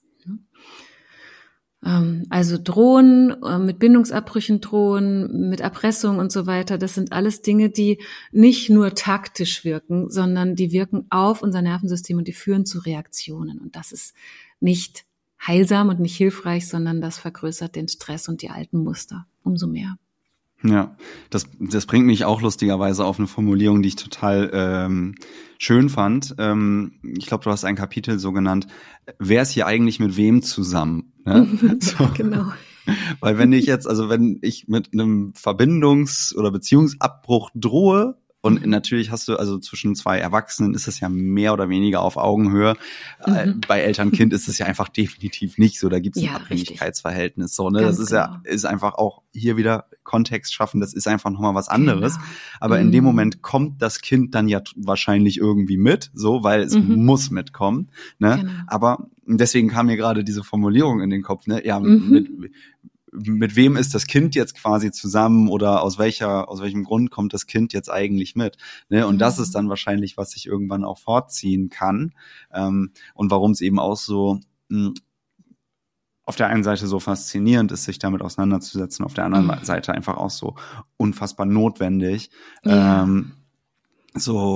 Also drohen, mit Bindungsabbrüchen drohen, mit Erpressung und so weiter, das sind alles Dinge, die nicht nur taktisch wirken, sondern die wirken auf unser Nervensystem und die führen zu Reaktionen. Und das ist nicht heilsam und nicht hilfreich, sondern das vergrößert den Stress und die alten Muster umso mehr. Ja, das das bringt mich auch lustigerweise auf eine Formulierung, die ich total ähm, schön fand. Ähm, ich glaube, du hast ein Kapitel so genannt, wer ist hier eigentlich mit wem zusammen? Ne? So. Genau. Weil wenn ich jetzt, also wenn ich mit einem Verbindungs- oder Beziehungsabbruch drohe, und natürlich hast du, also zwischen zwei Erwachsenen ist es ja mehr oder weniger auf Augenhöhe. Mhm. Bei Eltern-Kind ist es ja einfach definitiv nicht so. Da gibt es ein ja, Abhängigkeitsverhältnis. So, ne? Das ist genau. ja, ist einfach auch hier wieder Kontext schaffen. Das ist einfach nochmal was anderes. Genau. Aber mhm. in dem Moment kommt das Kind dann ja wahrscheinlich irgendwie mit, so, weil es mhm. muss mitkommen. Ne? Genau. Aber deswegen kam mir gerade diese Formulierung in den Kopf, ne? Ja, mhm. mit, mit wem ist das Kind jetzt quasi zusammen oder aus welcher, aus welchem Grund kommt das Kind jetzt eigentlich mit? Ne? Und mhm. das ist dann wahrscheinlich, was sich irgendwann auch fortziehen kann. Ähm, und warum es eben auch so mh, auf der einen Seite so faszinierend ist, sich damit auseinanderzusetzen, auf der anderen mhm. Seite einfach auch so unfassbar notwendig. Ja. Ähm, so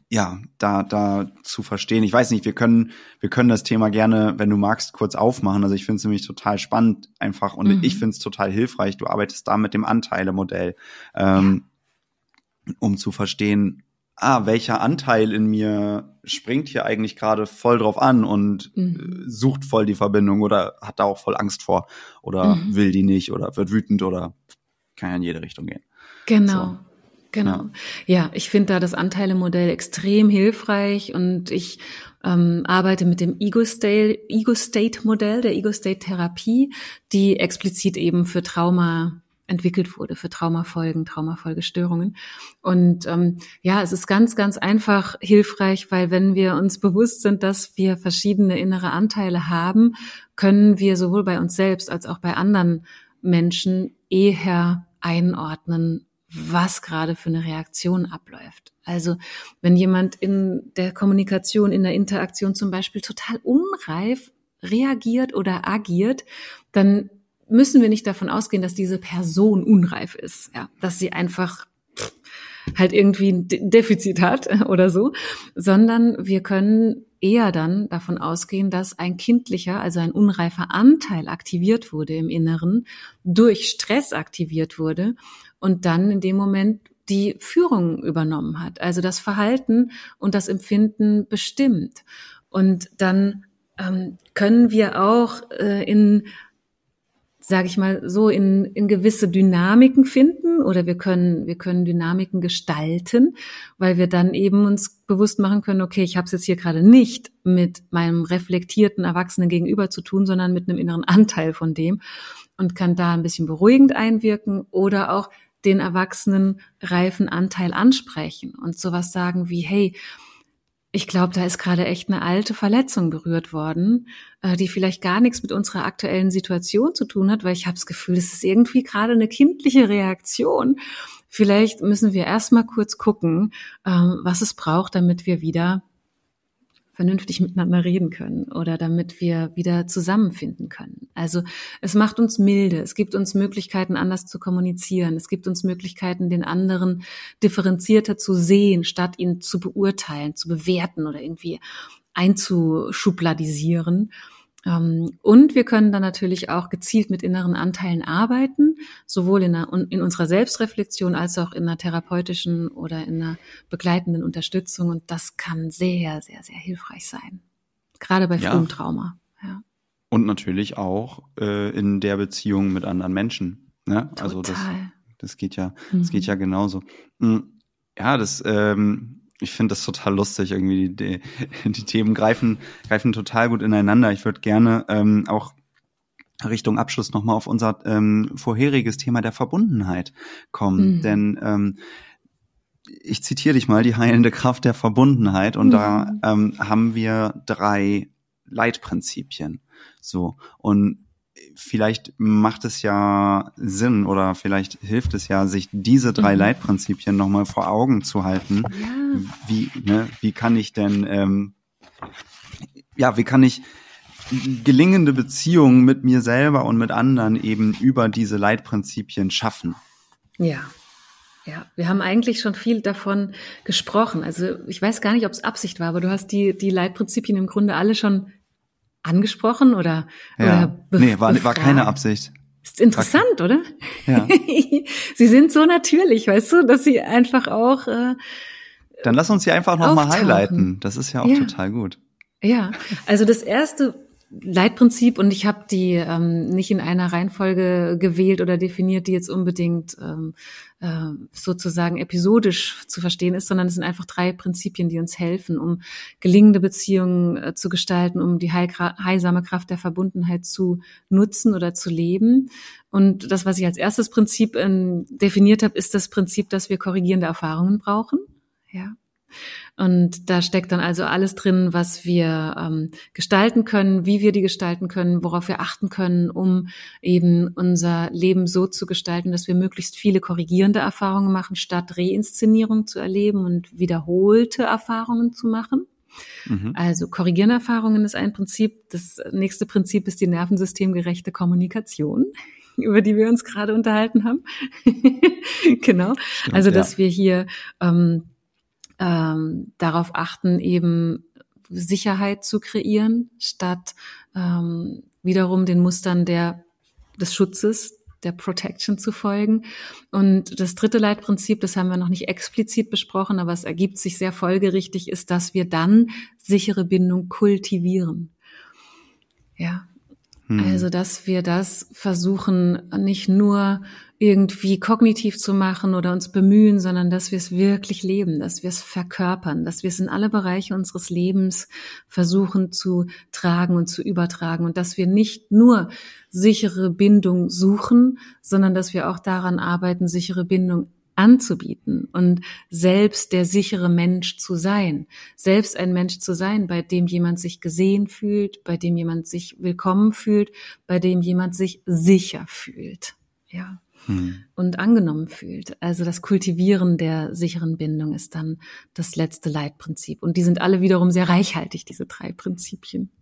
ja, da, da zu verstehen. Ich weiß nicht, wir können, wir können das Thema gerne, wenn du magst, kurz aufmachen. Also ich finde es nämlich total spannend einfach und mhm. ich finde es total hilfreich. Du arbeitest da mit dem Anteilemodell, ähm, ja. um zu verstehen, ah, welcher Anteil in mir springt hier eigentlich gerade voll drauf an und mhm. sucht voll die Verbindung oder hat da auch voll Angst vor oder mhm. will die nicht oder wird wütend oder kann ja in jede Richtung gehen. Genau. So. Genau. Ja, ja, ich finde da das Anteilemodell extrem hilfreich und ich ähm, arbeite mit dem Ego-State, Ego-State-Modell, der Ego-State-Therapie, die explizit eben für Trauma entwickelt wurde, für Traumafolgen, Traumafolgestörungen. Und ähm, ja, es ist ganz, ganz einfach hilfreich, weil wenn wir uns bewusst sind, dass wir verschiedene innere Anteile haben, können wir sowohl bei uns selbst als auch bei anderen Menschen eher einordnen, was gerade für eine Reaktion abläuft. Also wenn jemand in der Kommunikation, in der Interaktion zum Beispiel total unreif reagiert oder agiert, dann müssen wir nicht davon ausgehen, dass diese Person unreif ist, ja, dass sie einfach pff, halt irgendwie ein Defizit hat oder so, sondern wir können eher dann davon ausgehen, dass ein kindlicher, also ein unreifer Anteil aktiviert wurde im Inneren, durch Stress aktiviert wurde und dann in dem Moment die Führung übernommen hat, also das Verhalten und das Empfinden bestimmt. Und dann ähm, können wir auch äh, in sage ich mal, so in, in gewisse Dynamiken finden oder wir können, wir können Dynamiken gestalten, weil wir dann eben uns bewusst machen können, okay, ich habe es jetzt hier gerade nicht mit meinem reflektierten Erwachsenen gegenüber zu tun, sondern mit einem inneren Anteil von dem und kann da ein bisschen beruhigend einwirken oder auch den erwachsenen, reifen Anteil ansprechen und sowas sagen wie, hey, ich glaube, da ist gerade echt eine alte Verletzung berührt worden, die vielleicht gar nichts mit unserer aktuellen Situation zu tun hat, weil ich habe das Gefühl, es ist irgendwie gerade eine kindliche Reaktion. Vielleicht müssen wir erstmal kurz gucken, was es braucht, damit wir wieder vernünftig miteinander reden können oder damit wir wieder zusammenfinden können. Also es macht uns milde, es gibt uns Möglichkeiten, anders zu kommunizieren, es gibt uns Möglichkeiten, den anderen differenzierter zu sehen, statt ihn zu beurteilen, zu bewerten oder irgendwie einzuschubladisieren. Und wir können dann natürlich auch gezielt mit inneren Anteilen arbeiten, sowohl in, einer, in unserer Selbstreflexion als auch in einer therapeutischen oder in einer begleitenden Unterstützung. Und das kann sehr, sehr, sehr hilfreich sein. Gerade bei frühem ja. Trauma. Ja. Und natürlich auch äh, in der Beziehung mit anderen Menschen. Ne? Total. Also das, das geht ja, mhm. das geht ja genauso. Ja, das ähm, ich finde das total lustig, irgendwie die, die Themen greifen greifen total gut ineinander. Ich würde gerne ähm, auch Richtung Abschluss nochmal auf unser ähm, vorheriges Thema der Verbundenheit kommen. Mhm. Denn ähm, ich zitiere dich mal, die heilende Kraft der Verbundenheit. Und mhm. da ähm, haben wir drei Leitprinzipien. So, und vielleicht macht es ja Sinn oder vielleicht hilft es ja, sich diese drei mhm. Leitprinzipien nochmal vor Augen zu halten. Ja. Wie, ne, wie kann ich denn, ähm, ja, wie kann ich gelingende Beziehungen mit mir selber und mit anderen eben über diese Leitprinzipien schaffen? Ja. Ja, wir haben eigentlich schon viel davon gesprochen. Also ich weiß gar nicht, ob es Absicht war, aber du hast die, die Leitprinzipien im Grunde alle schon angesprochen oder, ja. oder bef- nee, war, war keine Absicht. Ist interessant, oder? Ja. Sie sind so natürlich, weißt du, dass sie einfach auch äh, Dann lass uns sie einfach nochmal highlighten. Das ist ja auch ja. total gut. Ja, also das erste Leitprinzip, und ich habe die ähm, nicht in einer Reihenfolge gewählt oder definiert, die jetzt unbedingt ähm, äh, sozusagen episodisch zu verstehen ist, sondern es sind einfach drei Prinzipien, die uns helfen, um gelingende Beziehungen äh, zu gestalten, um die heilgra- heilsame Kraft der Verbundenheit zu nutzen oder zu leben. Und das, was ich als erstes Prinzip ähm, definiert habe, ist das Prinzip, dass wir korrigierende Erfahrungen brauchen. Ja. Und da steckt dann also alles drin, was wir ähm, gestalten können, wie wir die gestalten können, worauf wir achten können, um eben unser Leben so zu gestalten, dass wir möglichst viele korrigierende Erfahrungen machen, statt Reinszenierung zu erleben und wiederholte Erfahrungen zu machen. Mhm. Also korrigierende Erfahrungen ist ein Prinzip. Das nächste Prinzip ist die nervensystemgerechte Kommunikation, über die wir uns gerade unterhalten haben. Genau. Stimmt, also, dass ja. wir hier ähm, ähm, darauf achten, eben Sicherheit zu kreieren, statt ähm, wiederum den Mustern der des Schutzes, der Protection zu folgen. Und das dritte Leitprinzip, das haben wir noch nicht explizit besprochen, aber es ergibt sich sehr folgerichtig, ist, dass wir dann sichere Bindung kultivieren. Ja. Hm. Also, dass wir das versuchen, nicht nur irgendwie kognitiv zu machen oder uns bemühen, sondern dass wir es wirklich leben, dass wir es verkörpern, dass wir es in alle Bereiche unseres Lebens versuchen zu tragen und zu übertragen und dass wir nicht nur sichere Bindung suchen, sondern dass wir auch daran arbeiten, sichere Bindung anzubieten und selbst der sichere Mensch zu sein, selbst ein Mensch zu sein, bei dem jemand sich gesehen fühlt, bei dem jemand sich willkommen fühlt, bei dem jemand sich sicher fühlt, ja, hm. und angenommen fühlt. Also das Kultivieren der sicheren Bindung ist dann das letzte Leitprinzip und die sind alle wiederum sehr reichhaltig, diese drei Prinzipien.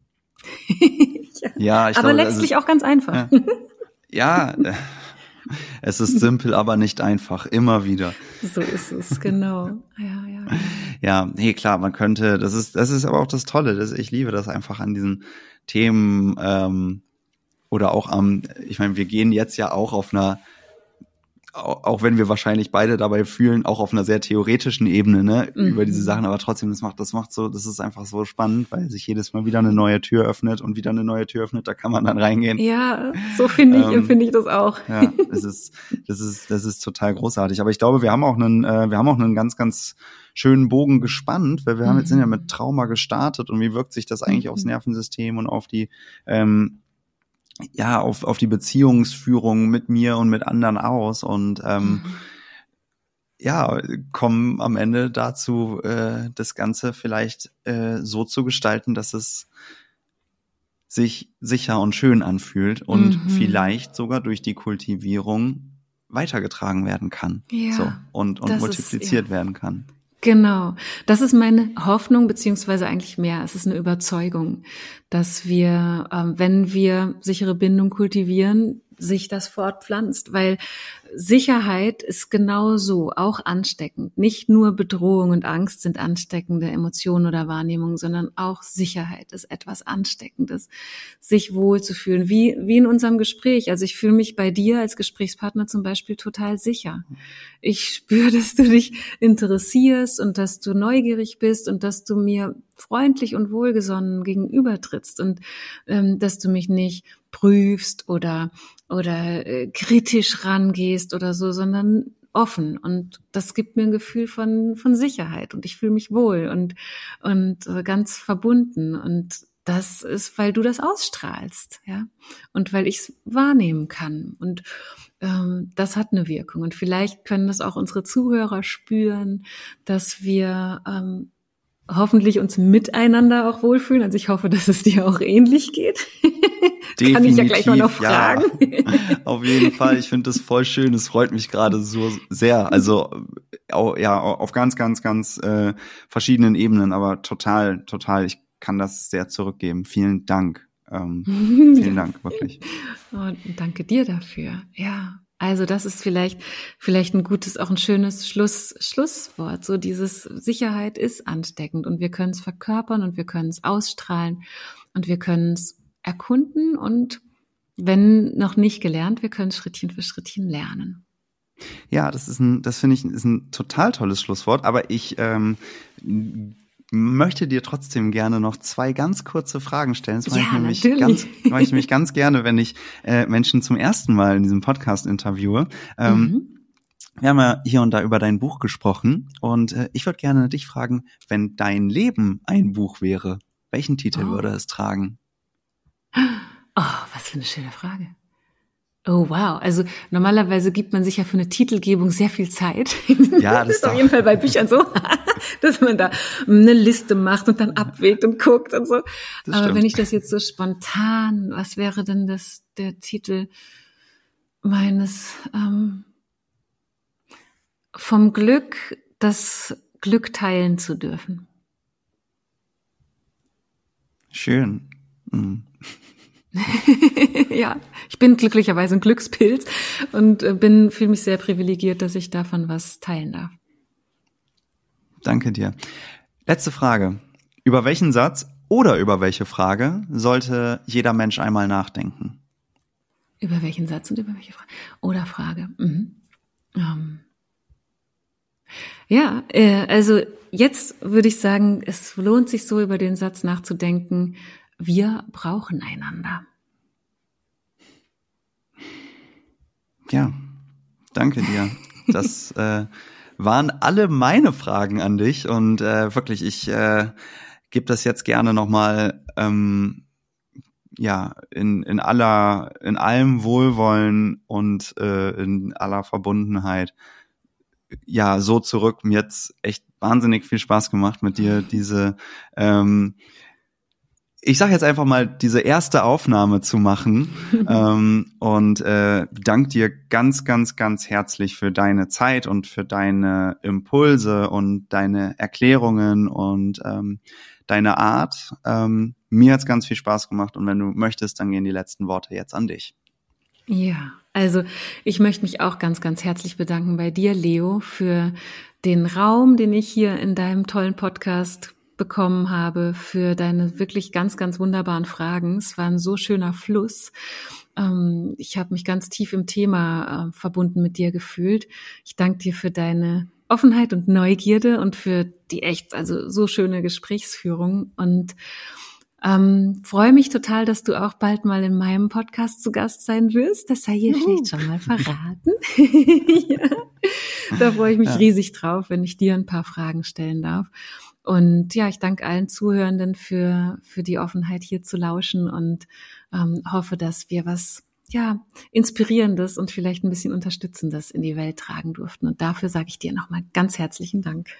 ja, ja ich aber glaube, letztlich also, auch ganz einfach. Ja, ja. Es ist simpel, aber nicht einfach, immer wieder. So ist es, genau. Ja, ja. Ja, nee, klar, man könnte, das ist, das ist aber auch das Tolle, das, ich liebe das einfach an diesen Themen, ähm, oder auch am, ich meine, wir gehen jetzt ja auch auf einer, auch, auch wenn wir wahrscheinlich beide dabei fühlen, auch auf einer sehr theoretischen Ebene, ne, mhm. über diese Sachen, aber trotzdem, das macht, das macht so, das ist einfach so spannend, weil sich jedes Mal wieder eine neue Tür öffnet und wieder eine neue Tür öffnet, da kann man dann reingehen. Ja, so finde ich, ähm, empfinde ich das auch. Ja, das ist, das ist, das ist total großartig. Aber ich glaube, wir haben auch einen, äh, wir haben auch einen ganz, ganz schönen Bogen gespannt, weil wir mhm. haben jetzt sind ja mit Trauma gestartet und wie wirkt sich das eigentlich mhm. aufs Nervensystem und auf die, ähm, ja, auf, auf die Beziehungsführung mit mir und mit anderen aus und ähm, mhm. ja, kommen am Ende dazu, äh, das Ganze vielleicht äh, so zu gestalten, dass es sich sicher und schön anfühlt und mhm. vielleicht sogar durch die Kultivierung weitergetragen werden kann. Ja, so, und und multipliziert ist, ja. werden kann. Genau. Das ist meine Hoffnung, beziehungsweise eigentlich mehr. Es ist eine Überzeugung, dass wir, ähm, wenn wir sichere Bindung kultivieren, sich das fortpflanzt, weil Sicherheit ist genauso auch ansteckend. Nicht nur Bedrohung und Angst sind ansteckende Emotionen oder Wahrnehmungen, sondern auch Sicherheit ist etwas Ansteckendes. Sich wohlzufühlen, wie, wie in unserem Gespräch. Also ich fühle mich bei dir als Gesprächspartner zum Beispiel total sicher. Ich spüre, dass du dich interessierst und dass du neugierig bist und dass du mir freundlich und wohlgesonnen gegenübertrittst und ähm, dass du mich nicht prüfst oder oder äh, kritisch rangehst oder so, sondern offen, und das gibt mir ein Gefühl von von Sicherheit und ich fühle mich wohl und und äh, ganz verbunden, und das ist, weil du das ausstrahlst, ja, und weil ich es wahrnehmen kann, und ähm, das hat eine Wirkung, und vielleicht können das auch unsere Zuhörer spüren, dass wir ähm, hoffentlich uns miteinander auch wohlfühlen. Also ich hoffe, dass es dir auch ähnlich geht. Definitiv, kann ich ja gleich mal noch fragen. Ja, auf jeden Fall. Ich finde das voll schön. Es freut mich gerade so sehr. Also auch, ja, auf ganz, ganz, ganz äh, verschiedenen Ebenen, aber total, total. Ich kann das sehr zurückgeben. Vielen Dank. Ähm, vielen Dank, wirklich. Und danke dir dafür. Ja. Also das ist vielleicht vielleicht ein gutes, auch ein schönes Schluss, Schlusswort. So dieses Sicherheit ist ansteckend und wir können es verkörpern und wir können es ausstrahlen und wir können es erkunden und wenn noch nicht gelernt, wir können Schrittchen für Schrittchen lernen. Ja, das ist ein, das finde ich ist ein total tolles Schlusswort. Aber ich ähm, möchte dir trotzdem gerne noch zwei ganz kurze Fragen stellen. Das mache ja, ich nämlich natürlich. ganz, mache ich nämlich ganz gerne, wenn ich äh, Menschen zum ersten Mal in diesem Podcast interviewe. Ähm, mhm. Wir haben ja hier und da über dein Buch gesprochen und äh, ich würde gerne dich fragen, wenn dein Leben ein Buch wäre, welchen Titel oh. würde es tragen? Oh, was für eine schöne Frage. Oh, wow. Also normalerweise gibt man sich ja für eine Titelgebung sehr viel Zeit. Ja, das, das ist auf jeden Fall bei Büchern so, dass man da eine Liste macht und dann abwägt und guckt und so. Das Aber stimmt. Wenn ich das jetzt so spontan, was wäre denn das der Titel meines ähm, vom Glück, das Glück teilen zu dürfen? Schön. Mhm. Ja, ich bin glücklicherweise ein Glückspilz und bin fühle mich sehr privilegiert, dass ich davon was teilen darf. Danke dir. Letzte Frage. Über welchen Satz oder über welche Frage sollte jeder Mensch einmal nachdenken? Über welchen Satz und über welche Frage? Oder Frage. Mhm. Ähm. Ja, äh, also jetzt würde ich sagen, es lohnt sich so, über den Satz nachzudenken, wir brauchen einander. Ja, danke dir. Das äh, waren alle meine Fragen an dich und äh, wirklich, ich äh, gebe das jetzt gerne nochmal ähm, ja, in, in aller, in allem Wohlwollen und äh, in aller Verbundenheit ja so zurück. Mir hat's echt wahnsinnig viel Spaß gemacht mit dir, diese ähm, ich sage jetzt einfach mal, diese erste Aufnahme zu machen ähm, und äh, danke dir ganz, ganz, ganz herzlich für deine Zeit und für deine Impulse und deine Erklärungen und ähm, deine Art. Ähm, mir hat's ganz viel Spaß gemacht und wenn du möchtest, dann gehen die letzten Worte jetzt an dich. Ja, also ich möchte mich auch ganz, ganz herzlich bedanken bei dir, Leo, für den Raum, den ich hier in deinem tollen Podcast bekommen habe, für deine wirklich ganz, ganz wunderbaren Fragen. Es war ein so schöner Fluss. Ähm, ich habe mich ganz tief im Thema äh, verbunden mit dir gefühlt. Ich danke dir für deine Offenheit und Neugierde und für die echt, also so schöne Gesprächsführung und ähm, freue mich total, dass du auch bald mal in meinem Podcast zu Gast sein wirst. Das sei hier Juhu. Vielleicht schon mal verraten. Ja. Da freue ich mich ja. riesig drauf, wenn ich dir ein paar Fragen stellen darf. Und ja, ich danke allen Zuhörenden für für die Offenheit, hier zu lauschen und ähm, hoffe, dass wir was ja Inspirierendes und vielleicht ein bisschen Unterstützendes in die Welt tragen durften. Und dafür sage ich dir nochmal ganz herzlichen Dank.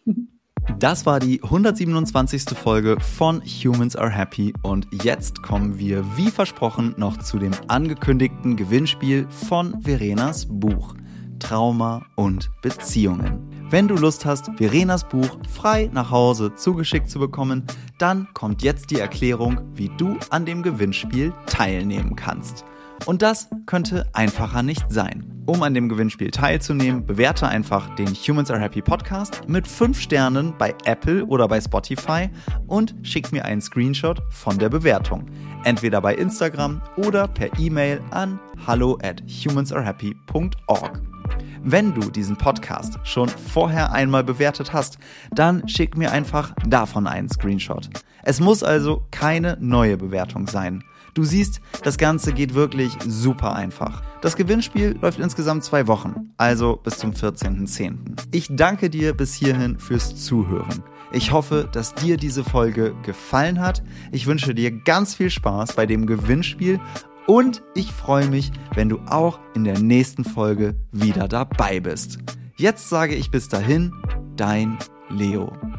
Das war die hundertsiebenundzwanzigste Folge von Humans Are Happy und jetzt kommen wir, wie versprochen, noch zu dem angekündigten Gewinnspiel von Verenas Buch Trauma und Beziehungen. Wenn du Lust hast, Verenas Buch frei nach Hause zugeschickt zu bekommen, dann kommt jetzt die Erklärung, wie du an dem Gewinnspiel teilnehmen kannst. Und das könnte einfacher nicht sein. Um an dem Gewinnspiel teilzunehmen, bewerte einfach den Humans Are Happy Podcast mit fünf Sternen bei Apple oder bei Spotify und schick mir einen Screenshot von der Bewertung. Entweder bei Instagram oder per E-Mail an hallo at humansarehappy punkt org. Wenn du diesen Podcast schon vorher einmal bewertet hast, dann schick mir einfach davon einen Screenshot. Es muss also keine neue Bewertung sein. Du siehst, das Ganze geht wirklich super einfach. Das Gewinnspiel läuft insgesamt zwei Wochen, also bis zum vierzehnten zehnten Ich danke dir bis hierhin fürs Zuhören. Ich hoffe, dass dir diese Folge gefallen hat. Ich wünsche dir ganz viel Spaß bei dem Gewinnspiel und ich freue mich, wenn du auch in der nächsten Folge wieder dabei bist. Jetzt sage ich bis dahin, dein Leo.